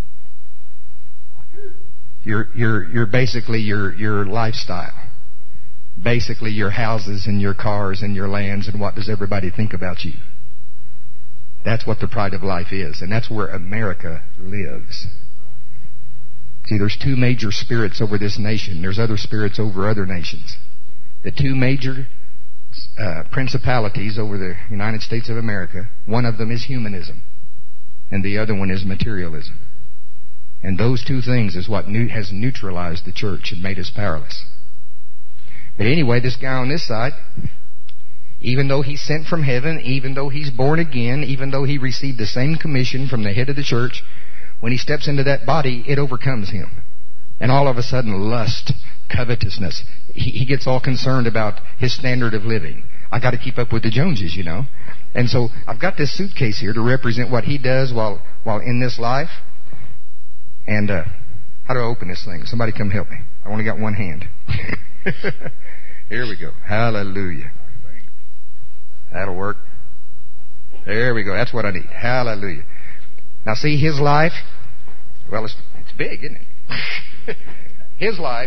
You're, you're, you're basically your, your lifestyle. Basically your houses and your cars and your lands and what does everybody think about you. That's what the pride of life is. And that's where America lives. See, there's two major spirits over this nation. There's other spirits over other nations. The two major uh, principalities over the United States of America, one of them is humanism. And the other one is materialism. And those two things is what new, has neutralized the church and made us powerless. But anyway, this guy on this side, even though he's sent from heaven, even though he's born again, even though he received the same commission from the head of the church, when he steps into that body, it overcomes him. And all of a sudden, lust, covetousness, he, he gets all concerned about his standard of living. I got to keep up with the Joneses, you know. And so I've got this suitcase here to represent what he does while while in this life. And uh, how do I open this thing? Somebody come help me. I only got one hand. Here we go. Hallelujah. That'll work. There we go. That's what I need. Hallelujah. Now see, his life, well, it's, it's big, isn't it? His life,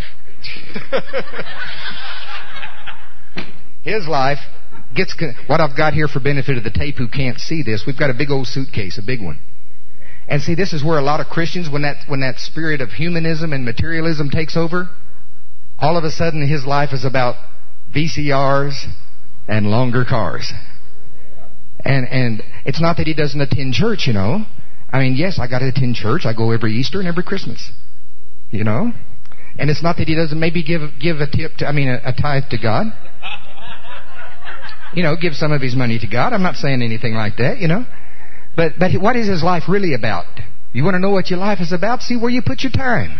his life gets, what I've got here for benefit of the tape who can't see this, we've got a big old suitcase, a big one. And see, this is where a lot of Christians, when that, when that spirit of humanism and materialism takes over, all of a sudden his life is about V C Rs and longer cars. And and it's not that he doesn't attend church, you know. I mean, yes, I got to attend church. I go every Easter and every Christmas, you know. And it's not that he doesn't maybe give give a tip to, I mean, a, a tithe to God. You know, give some of his money to God. I'm not saying anything like that, you know. But but what is his life really about? You want to know what your life is about? See where you put your time.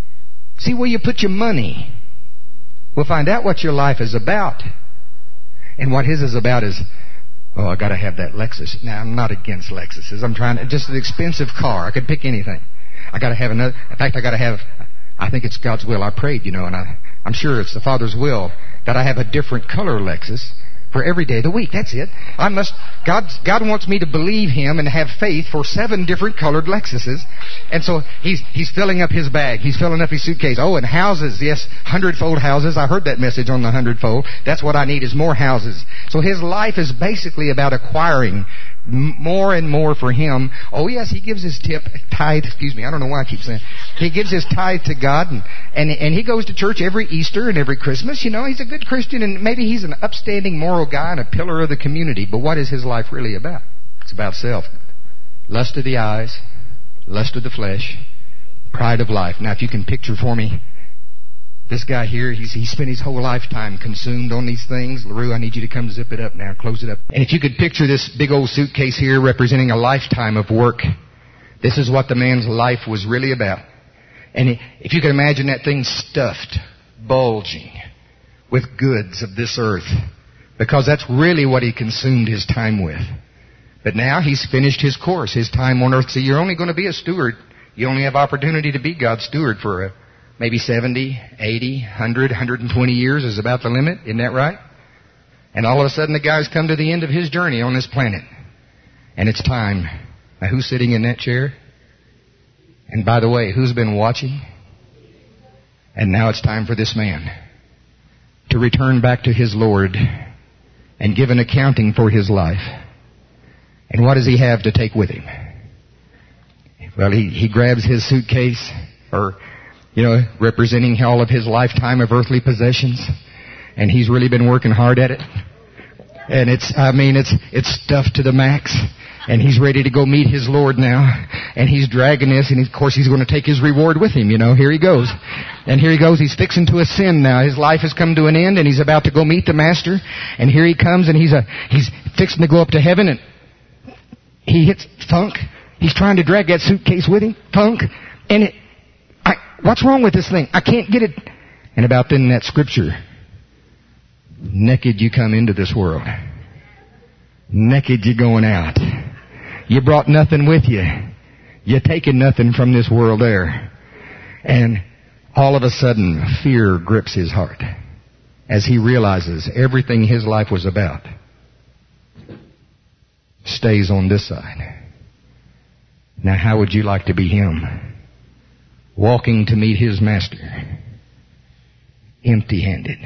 See where you put your money. We'll find out what your life is about. And what his is about is, oh, I gotta have that Lexus. Now, I'm not against Lexuses. I'm trying to, just an expensive car. I could pick anything. I gotta have another, in fact, I gotta have, I think it's God's will. I prayed, you know, and I, I'm sure it's the Father's will that I have a different color Lexus for every day of the week. That's it. I must, God, God wants me to believe Him and have faith for seven different colored Lexuses. And so He's, He's filling up His bag. He's filling up His suitcase. Oh, and houses. Yes, hundredfold houses. I heard that message on the hundredfold. That's what I need is more houses. So His life is basically about acquiring more and more for Him. Oh yes, He gives His tip, tithe, excuse me, I don't know why I keep saying, He gives His tithe to God, and, and, and He goes to church every Easter and every Christmas. You know, He's a good Christian, and maybe He's an upstanding moral guy and a pillar of the community, but what is His life really about? It's about self. Lust of the eyes, lust of the flesh, pride of life. Now if you can picture for me, this guy here, he's, he spent his whole lifetime consumed on these things. LaRue, I need you to come zip it up now. Close it up. And if you could picture this big old suitcase here representing a lifetime of work, this is what the man's life was really about. And if you could imagine that thing stuffed, bulging with goods of this earth, because that's really what he consumed his time with. But now he's finished his course, his time on earth. So you're only going to be a steward. You only have opportunity to be God's steward for a maybe seventy, eighty, one hundred, one hundred twenty years is about the limit. Isn't that right? And all of a sudden the guy's come to the end of his journey on this planet. And it's time. Now who's sitting in that chair? And by the way, who's been watching? And now it's time for this man to return back to his Lord and give an accounting for his life. And what does he have to take with him? Well, he, he grabs his suitcase, or you know, representing all of his lifetime of earthly possessions. And he's really been working hard at it. And it's, I mean, it's, it's stuffed to the max. And he's ready to go meet his Lord now. And he's dragging this, and of course he's going to take his reward with him, you know. Here he goes. And here he goes, he's fixing to ascend now. His life has come to an end, and he's about to go meet the Master. And here he comes, and he's a, he's fixing to go up to heaven, and he hits thunk. He's trying to drag that suitcase with him. Thunk. And it, what's wrong with this thing? I can't get it. And about then that scripture, naked you come into this world. Naked you going out. You brought nothing with you. You're taking nothing from this world there. And all of a sudden, fear grips his heart as he realizes everything his life was about stays on this side. Now how would you like to be him? Walking to meet his Master, empty-handed.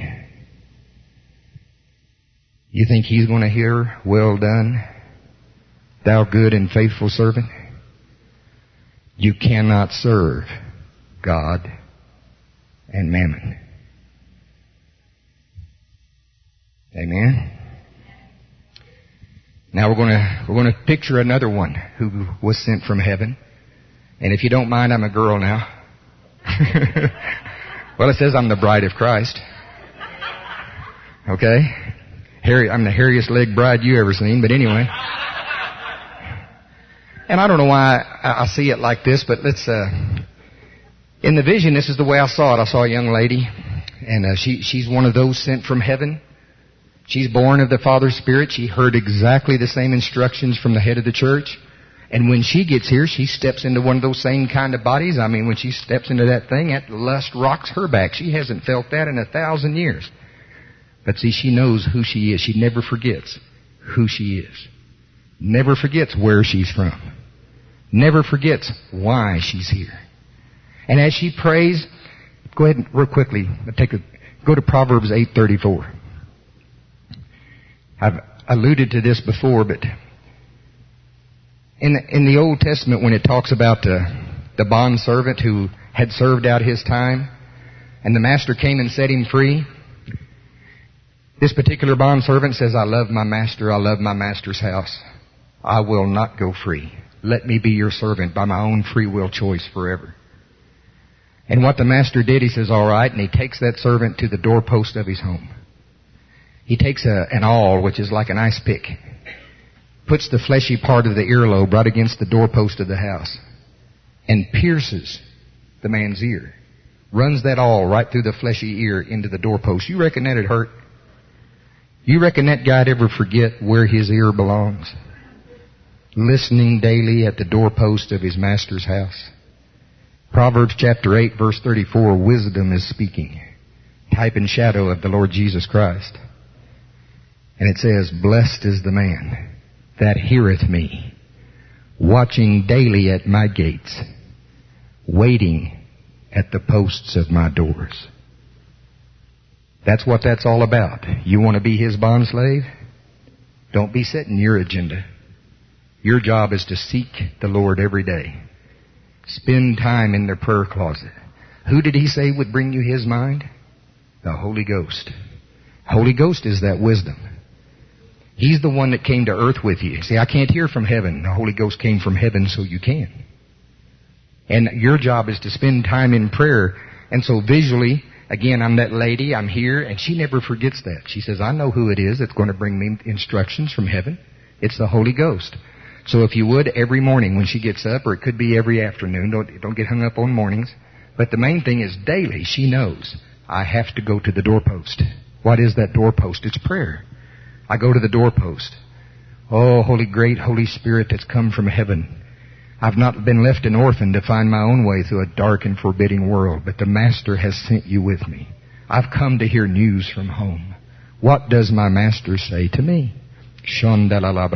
You think he's going to hear, well done, thou good and faithful servant? You cannot serve God and mammon. Amen? Now we're going to, we're going to picture another one who was sent from heaven. And if you don't mind, I'm a girl now. Well, it says I'm the bride of Christ. Okay? Hairy, I'm the hairiest leg bride you ever seen, but anyway. And I don't know why I, I see it like this, but let's, uh, in the vision, this is the way I saw it. I saw a young lady, and uh, she, she's one of those sent from heaven. She's born of the Father's Spirit. She heard exactly the same instructions from the head of the church. And when she gets here, she steps into one of those same kind of bodies. I mean, when she steps into that thing, that lust rocks her back. She hasn't felt that in a thousand years. But see, she knows who she is. She never forgets who she is. Never forgets where she's from. Never forgets why she's here. And as she prays, go ahead and real quickly, take a, go to Proverbs eight thirty-four. I've alluded to this before, but In the, in the Old Testament, when it talks about the, the bondservant who had served out his time, and the master came and set him free, this particular bondservant says, I love my master, I love my master's house. I will not go free. Let me be your servant by my own free will choice forever. And what the master did, he says, all right, and he takes that servant to the doorpost of his home. He takes a, an awl, which is like an ice pick, puts the fleshy part of the earlobe right against the doorpost of the house, and pierces the man's ear. Runs that awl right through the fleshy ear into the doorpost. You reckon that'd hurt? You reckon that guy'd ever forget where his ear belongs? Listening daily at the doorpost of his master's house. Proverbs chapter eight verse thirty-four, wisdom is speaking. Type and shadow of the Lord Jesus Christ. And it says, blessed is the man that heareth me, watching daily at my gates, waiting at the posts of my doors. That's what that's all about. You want to be His bondslave? Don't be setting your agenda. Your job is to seek the Lord every day. Spend time in the prayer closet. Who did He say would bring you His mind? The Holy Ghost. Holy Ghost is that wisdom. He's the one that came to earth with you. See, I can't hear from heaven. The Holy Ghost came from heaven so you can. And your job is to spend time in prayer. And so visually, again, I'm that lady, I'm here, and she never forgets that. She says, I know who it is that's going to bring me instructions from heaven. It's the Holy Ghost. So if you would, every morning when she gets up, or it could be every afternoon, don't, don't get hung up on mornings. But the main thing is daily, she knows, I have to go to the doorpost. What is that doorpost? It's prayer. I go to the doorpost. Oh, Holy Great Holy Spirit that's come from heaven. I've not been left an orphan to find my own way through a dark and forbidding world, but the Master has sent you with me. I've come to hear news from home. What does my Master say to me? And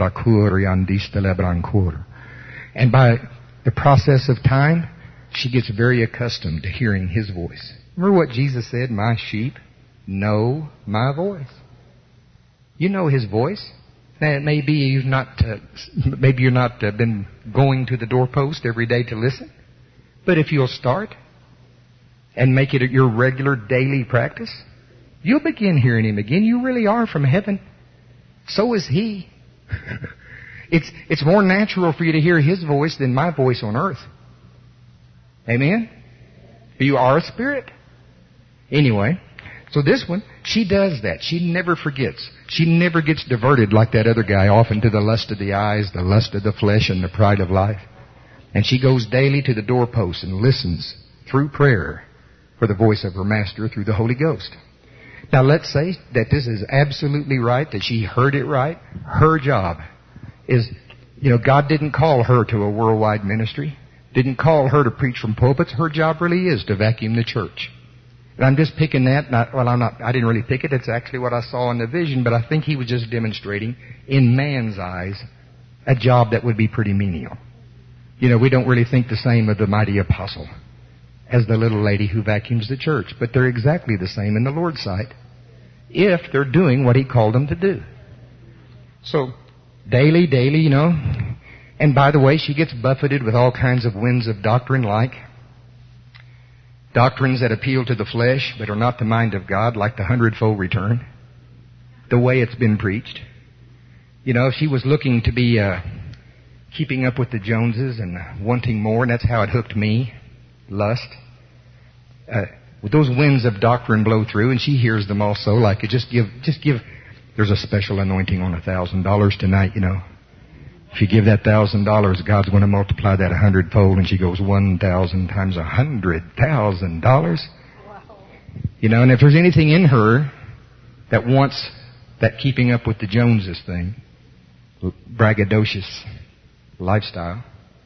by the process of time, she gets very accustomed to hearing His voice. Remember what Jesus said, my sheep know my voice. You know His voice. Now, maybe you've not, uh, maybe you're not uh, been going to the doorpost every day to listen. But if you'll start and make it your regular daily practice, you'll begin hearing Him again. You really are from heaven. So is He. it's, it's more natural for you to hear His voice than my voice on earth. Amen? You are a spirit. Anyway, so this one, she does that. She never forgets. She never gets diverted like that other guy off into the lust of the eyes, the lust of the flesh, and the pride of life. And she goes daily to the doorpost and listens through prayer for the voice of her Master through the Holy Ghost. Now let's say that this is absolutely right, that she heard it right. Her job is, you know, God didn't call her to a worldwide ministry. Didn't call her to preach from pulpits. Her job really is to vacuum the church. And I'm just picking that, not, well, I'm not, I didn't really pick it. It's actually what I saw in the vision, but I think He was just demonstrating, in man's eyes, a job that would be pretty menial. You know, we don't really think the same of the mighty apostle as the little lady who vacuums the church, but they're exactly the same in the Lord's sight if they're doing what He called them to do. So, daily, daily, you know, and by the way, she gets buffeted with all kinds of winds of doctrine, like doctrines that appeal to the flesh but are not the mind of God, like the hundredfold return, the way it's been preached. You know, if she was looking to be uh, keeping up with the Joneses and wanting more, and that's how it hooked me, lust. Uh, those winds of doctrine blow through, and she hears them also. Like, it just give, just give. There's a special anointing on a thousand dollars tonight. You know, if you give that thousand dollars, God's going to multiply that a hundredfold. And she goes, one thousand times a hundred thousand dollars. You know, and if there's anything in her that wants that keeping up with the Joneses thing, braggadocious lifestyle,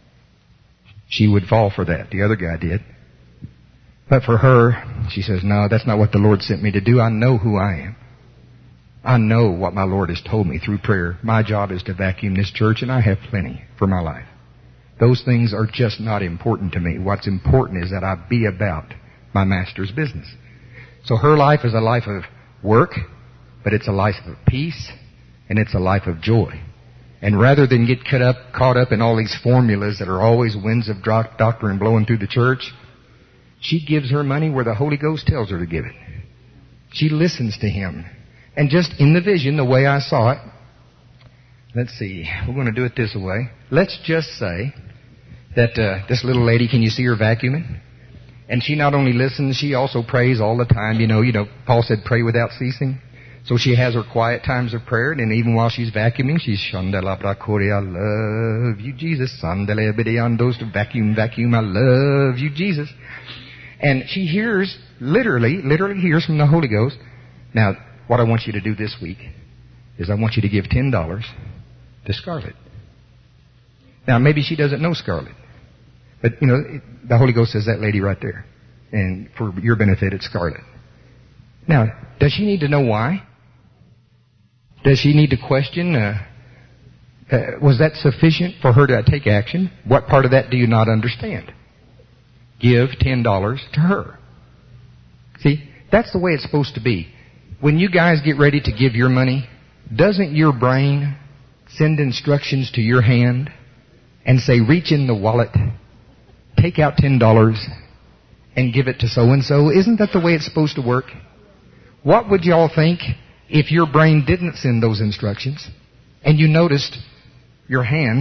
she would fall for that. The other guy did. But for her, she says, no, that's not what the Lord sent me to do. I know who I am. I know what my Lord has told me through prayer. My job is to vacuum this church, and I have plenty for my life. Those things are just not important to me. What's important is that I be about my Master's business. So her life is a life of work, but it's a life of peace, and it's a life of joy. And rather than get caught up, caught up in all these formulas that are always winds of doctrine blowing through the church, she gives her money where the Holy Ghost tells her to give it. She listens to Him. And just in the vision, the way I saw it, let's see, we're going to do it this way. Let's just say that uh, this little lady, can you see her vacuuming? And she not only listens, she also prays all the time. You know, you know, Paul said pray without ceasing. So she has her quiet times of prayer, and even while she's vacuuming, she's Shandalabrakori, I love you, Jesus. Sandalebidiandos, to vacuum, vacuum, I love you, Jesus. And she hears, literally, literally hears from the Holy Ghost. Now, what I want you to do this week is I want you to give ten dollars to Scarlett. Now, maybe she doesn't know Scarlett. But, you know, it, the Holy Ghost says that lady right there. And for your benefit, it's Scarlett. Now, does she need to know why? Does she need to question, uh, uh, was that sufficient for her to take action? What part of that do you not understand? Give ten dollars to her. See, that's the way it's supposed to be. When you guys get ready to give your money, doesn't your brain send instructions to your hand and say, reach in the wallet, take out ten dollars, and give it to so-and-so? Isn't that the way it's supposed to work? What would y'all think if your brain didn't send those instructions and you noticed your hand,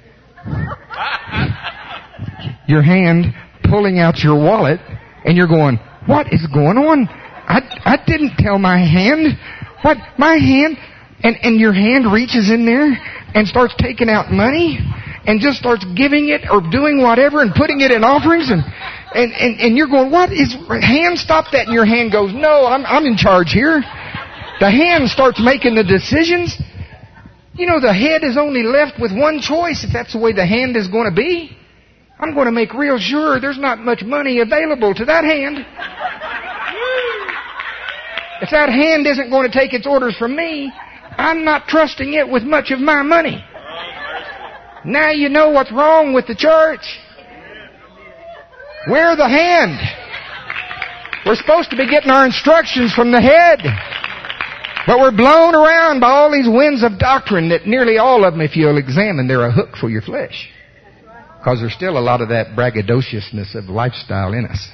your hand pulling out your wallet, and you're going, what is going on? I, I didn't tell my hand. What? My hand? And, and your hand reaches in there and starts taking out money and just starts giving it or doing whatever and putting it in offerings, and and, and, and you're going, what is, hand, stop that, and your hand goes, no, I'm, I'm in charge here. The hand starts making the decisions. You know, the head is only left with one choice if that's the way the hand is going to be. I'm going to make real sure there's not much money available to that hand. If that hand isn't going to take its orders from me, I'm not trusting it with much of my money. Now you know what's wrong with the church. We're the hand. We're supposed to be getting our instructions from the head. But we're blown around by all these winds of doctrine that nearly all of them, if you'll examine, they're a hook for your flesh. Because there's still a lot of that braggadociousness of lifestyle in us.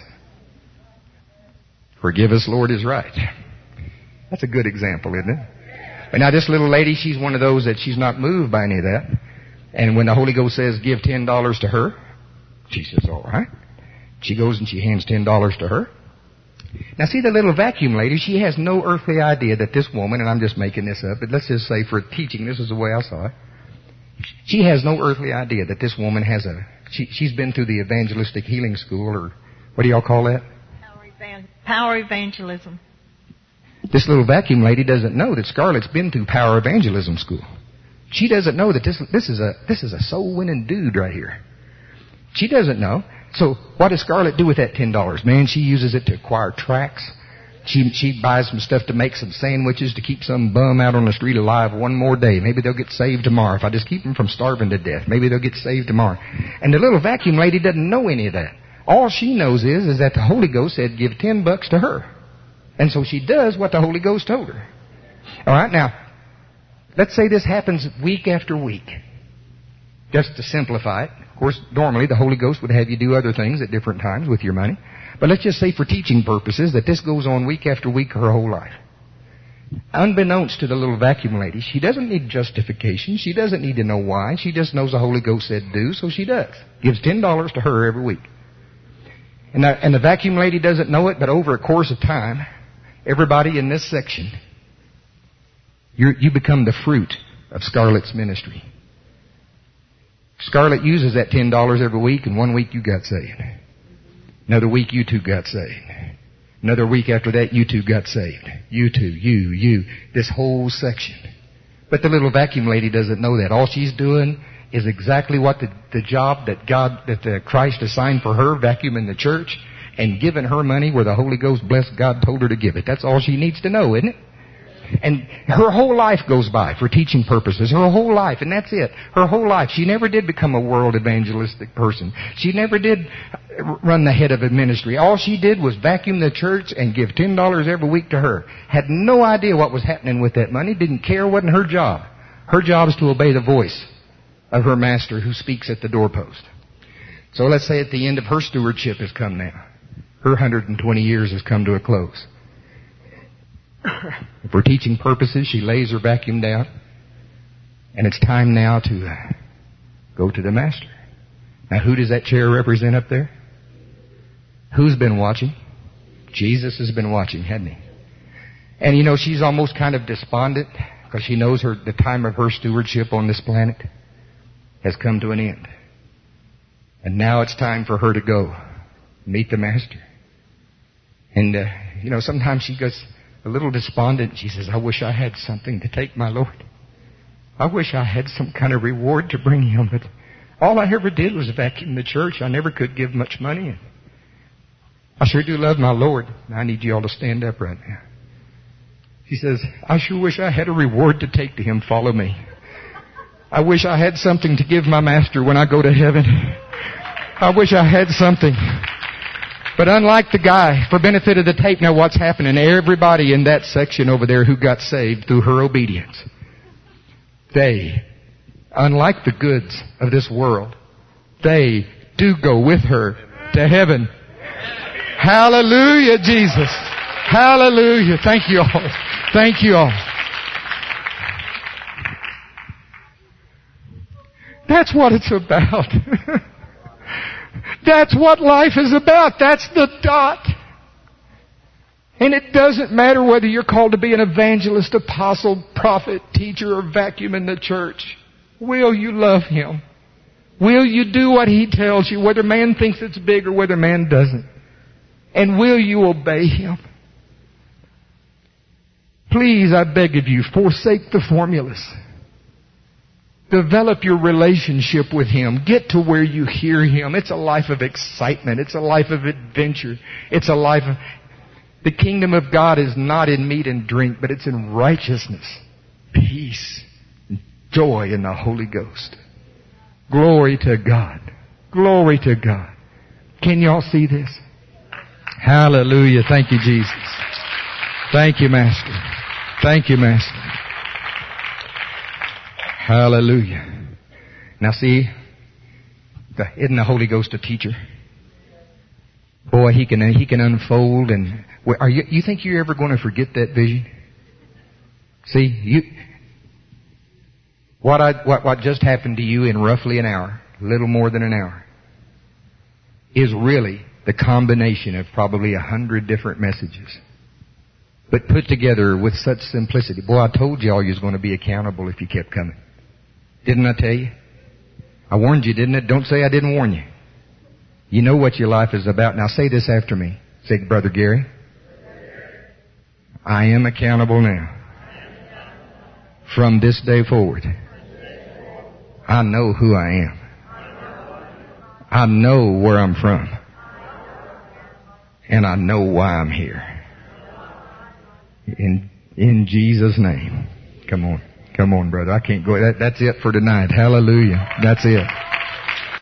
Forgive us, Lord, is right. That's a good example, isn't it? But now this little lady, she's one of those that she's not moved by any of that. And when the Holy Ghost says, give ten dollars to her, she says, all right. She goes and she hands ten dollars to her. Now see, the little vacuum lady, she has no earthly idea that this woman, and I'm just making this up, but let's just say for teaching, this is the way I saw it. She has no earthly idea that this woman has a, she, she's been through the evangelistic healing school, or what do y'all call that? Power, evan- power evangelism. This little vacuum lady doesn't know that Scarlett's been through power evangelism school. She doesn't know that this, this is a, this is a soul-winning dude right here. She doesn't know. So what does Scarlett do with that ten dollars? Man, she uses it to acquire tracts. She, she buys some stuff to make some sandwiches to keep some bum out on the street alive one more day. Maybe they'll get saved tomorrow. If I just keep them from starving to death, maybe they'll get saved tomorrow. And the little vacuum lady doesn't know any of that. All she knows is, is that the Holy Ghost said give ten bucks to her. And so she does what the Holy Ghost told her. All right, now, let's say this happens week after week. Just to simplify it. Of course, normally the Holy Ghost would have you do other things at different times with your money. But let's just say for teaching purposes that this goes on week after week her whole life. Unbeknownst to the little vacuum lady, she doesn't need justification. She doesn't need to know why. She just knows the Holy Ghost said do, so she does. Gives ten dollars to her every week. And the, and the vacuum lady doesn't know it, but over a course of time, everybody in this section, you you become the fruit of Scarlett's ministry. Scarlett uses that ten dollars every week, and one week you got saved. Another week you two got saved. Another week after that you two got saved. You two, you, you, this whole section. But the little vacuum lady doesn't know that. All she's doing is exactly what the, the job that God, that the Christ assigned for her, vacuuming the church, and giving her money where the Holy Ghost, bless God, told her to give it. That's all she needs to know, isn't it? And her whole life goes by for teaching purposes. Her whole life, and that's it. Her whole life. She never did become a world evangelistic person. She never did run the head of a ministry. All she did was vacuum the church and give ten dollars every week to her. Had no idea what was happening with that money. Didn't care. Wasn't her job. Her job is to obey the voice of her master who speaks at the doorpost. So let's say at the end of her stewardship has come now. Her one hundred twenty years has come to a close. For teaching purposes, she lays her vacuum down. And it's time now to uh, go to the Master. Now, who does that chair represent up there? Who's been watching? Jesus has been watching, hasn't he? And you know, she's almost kind of despondent because she knows her the time of her stewardship on this planet has come to an end. And now it's time for her to go meet the Master. And, uh, you know, sometimes she goes, a little despondent. She says, I wish I had something to take my Lord. I wish I had some kind of reward to bring Him, but all I ever did was vacuum the church. I never could give much money. I sure do love my Lord. I need you all to stand up right now. She says, I sure wish I had a reward to take to Him. Follow me. I wish I had something to give my Master when I go to heaven. I wish I had something. But unlike the guy, for benefit of the tape, now what's happening? Everybody in that section over there who got saved through her obedience, they, unlike the goods of this world, they do go with her to heaven. Hallelujah, Jesus. Hallelujah. Thank you all. Thank you all. That's what it's about. That's what life is about. That's the dot. And it doesn't matter whether you're called to be an evangelist, apostle, prophet, teacher, or vacuum in the church. Will you love Him? Will you do what He tells you, whether man thinks it's big or whether man doesn't? And will you obey Him? Please, I beg of you, forsake the formulas. Develop your relationship with Him. Get to where you hear Him. It's a life of excitement. It's a life of adventure. It's a life of... The kingdom of God is not in meat and drink, but it's in righteousness, peace, and joy in the Holy Ghost. Glory to God. Glory to God. Can y'all see this? Hallelujah. Thank you, Jesus. Thank you, Master. Thank you, Master. Hallelujah. Now see, the, isn't the Holy Ghost a teacher? Boy, he can he can unfold. And are you you think you're ever going to forget that vision? See, you what I what what just happened to you in roughly an hour, a little more than an hour, is really the combination of probably a hundred different messages, but put together with such simplicity. Boy, I told you all you was going to be accountable if you kept coming. Didn't I tell you? I warned you, didn't it? Don't say I didn't warn you. You know what your life is about. Now say this after me. Say, Brother Gary, I am accountable now. From this day forward, I know who I am. I know where I'm from. And I know why I'm here. In, in Jesus' name. Come on. Come on, brother. I can't go. That, that's it for tonight. Hallelujah. That's it.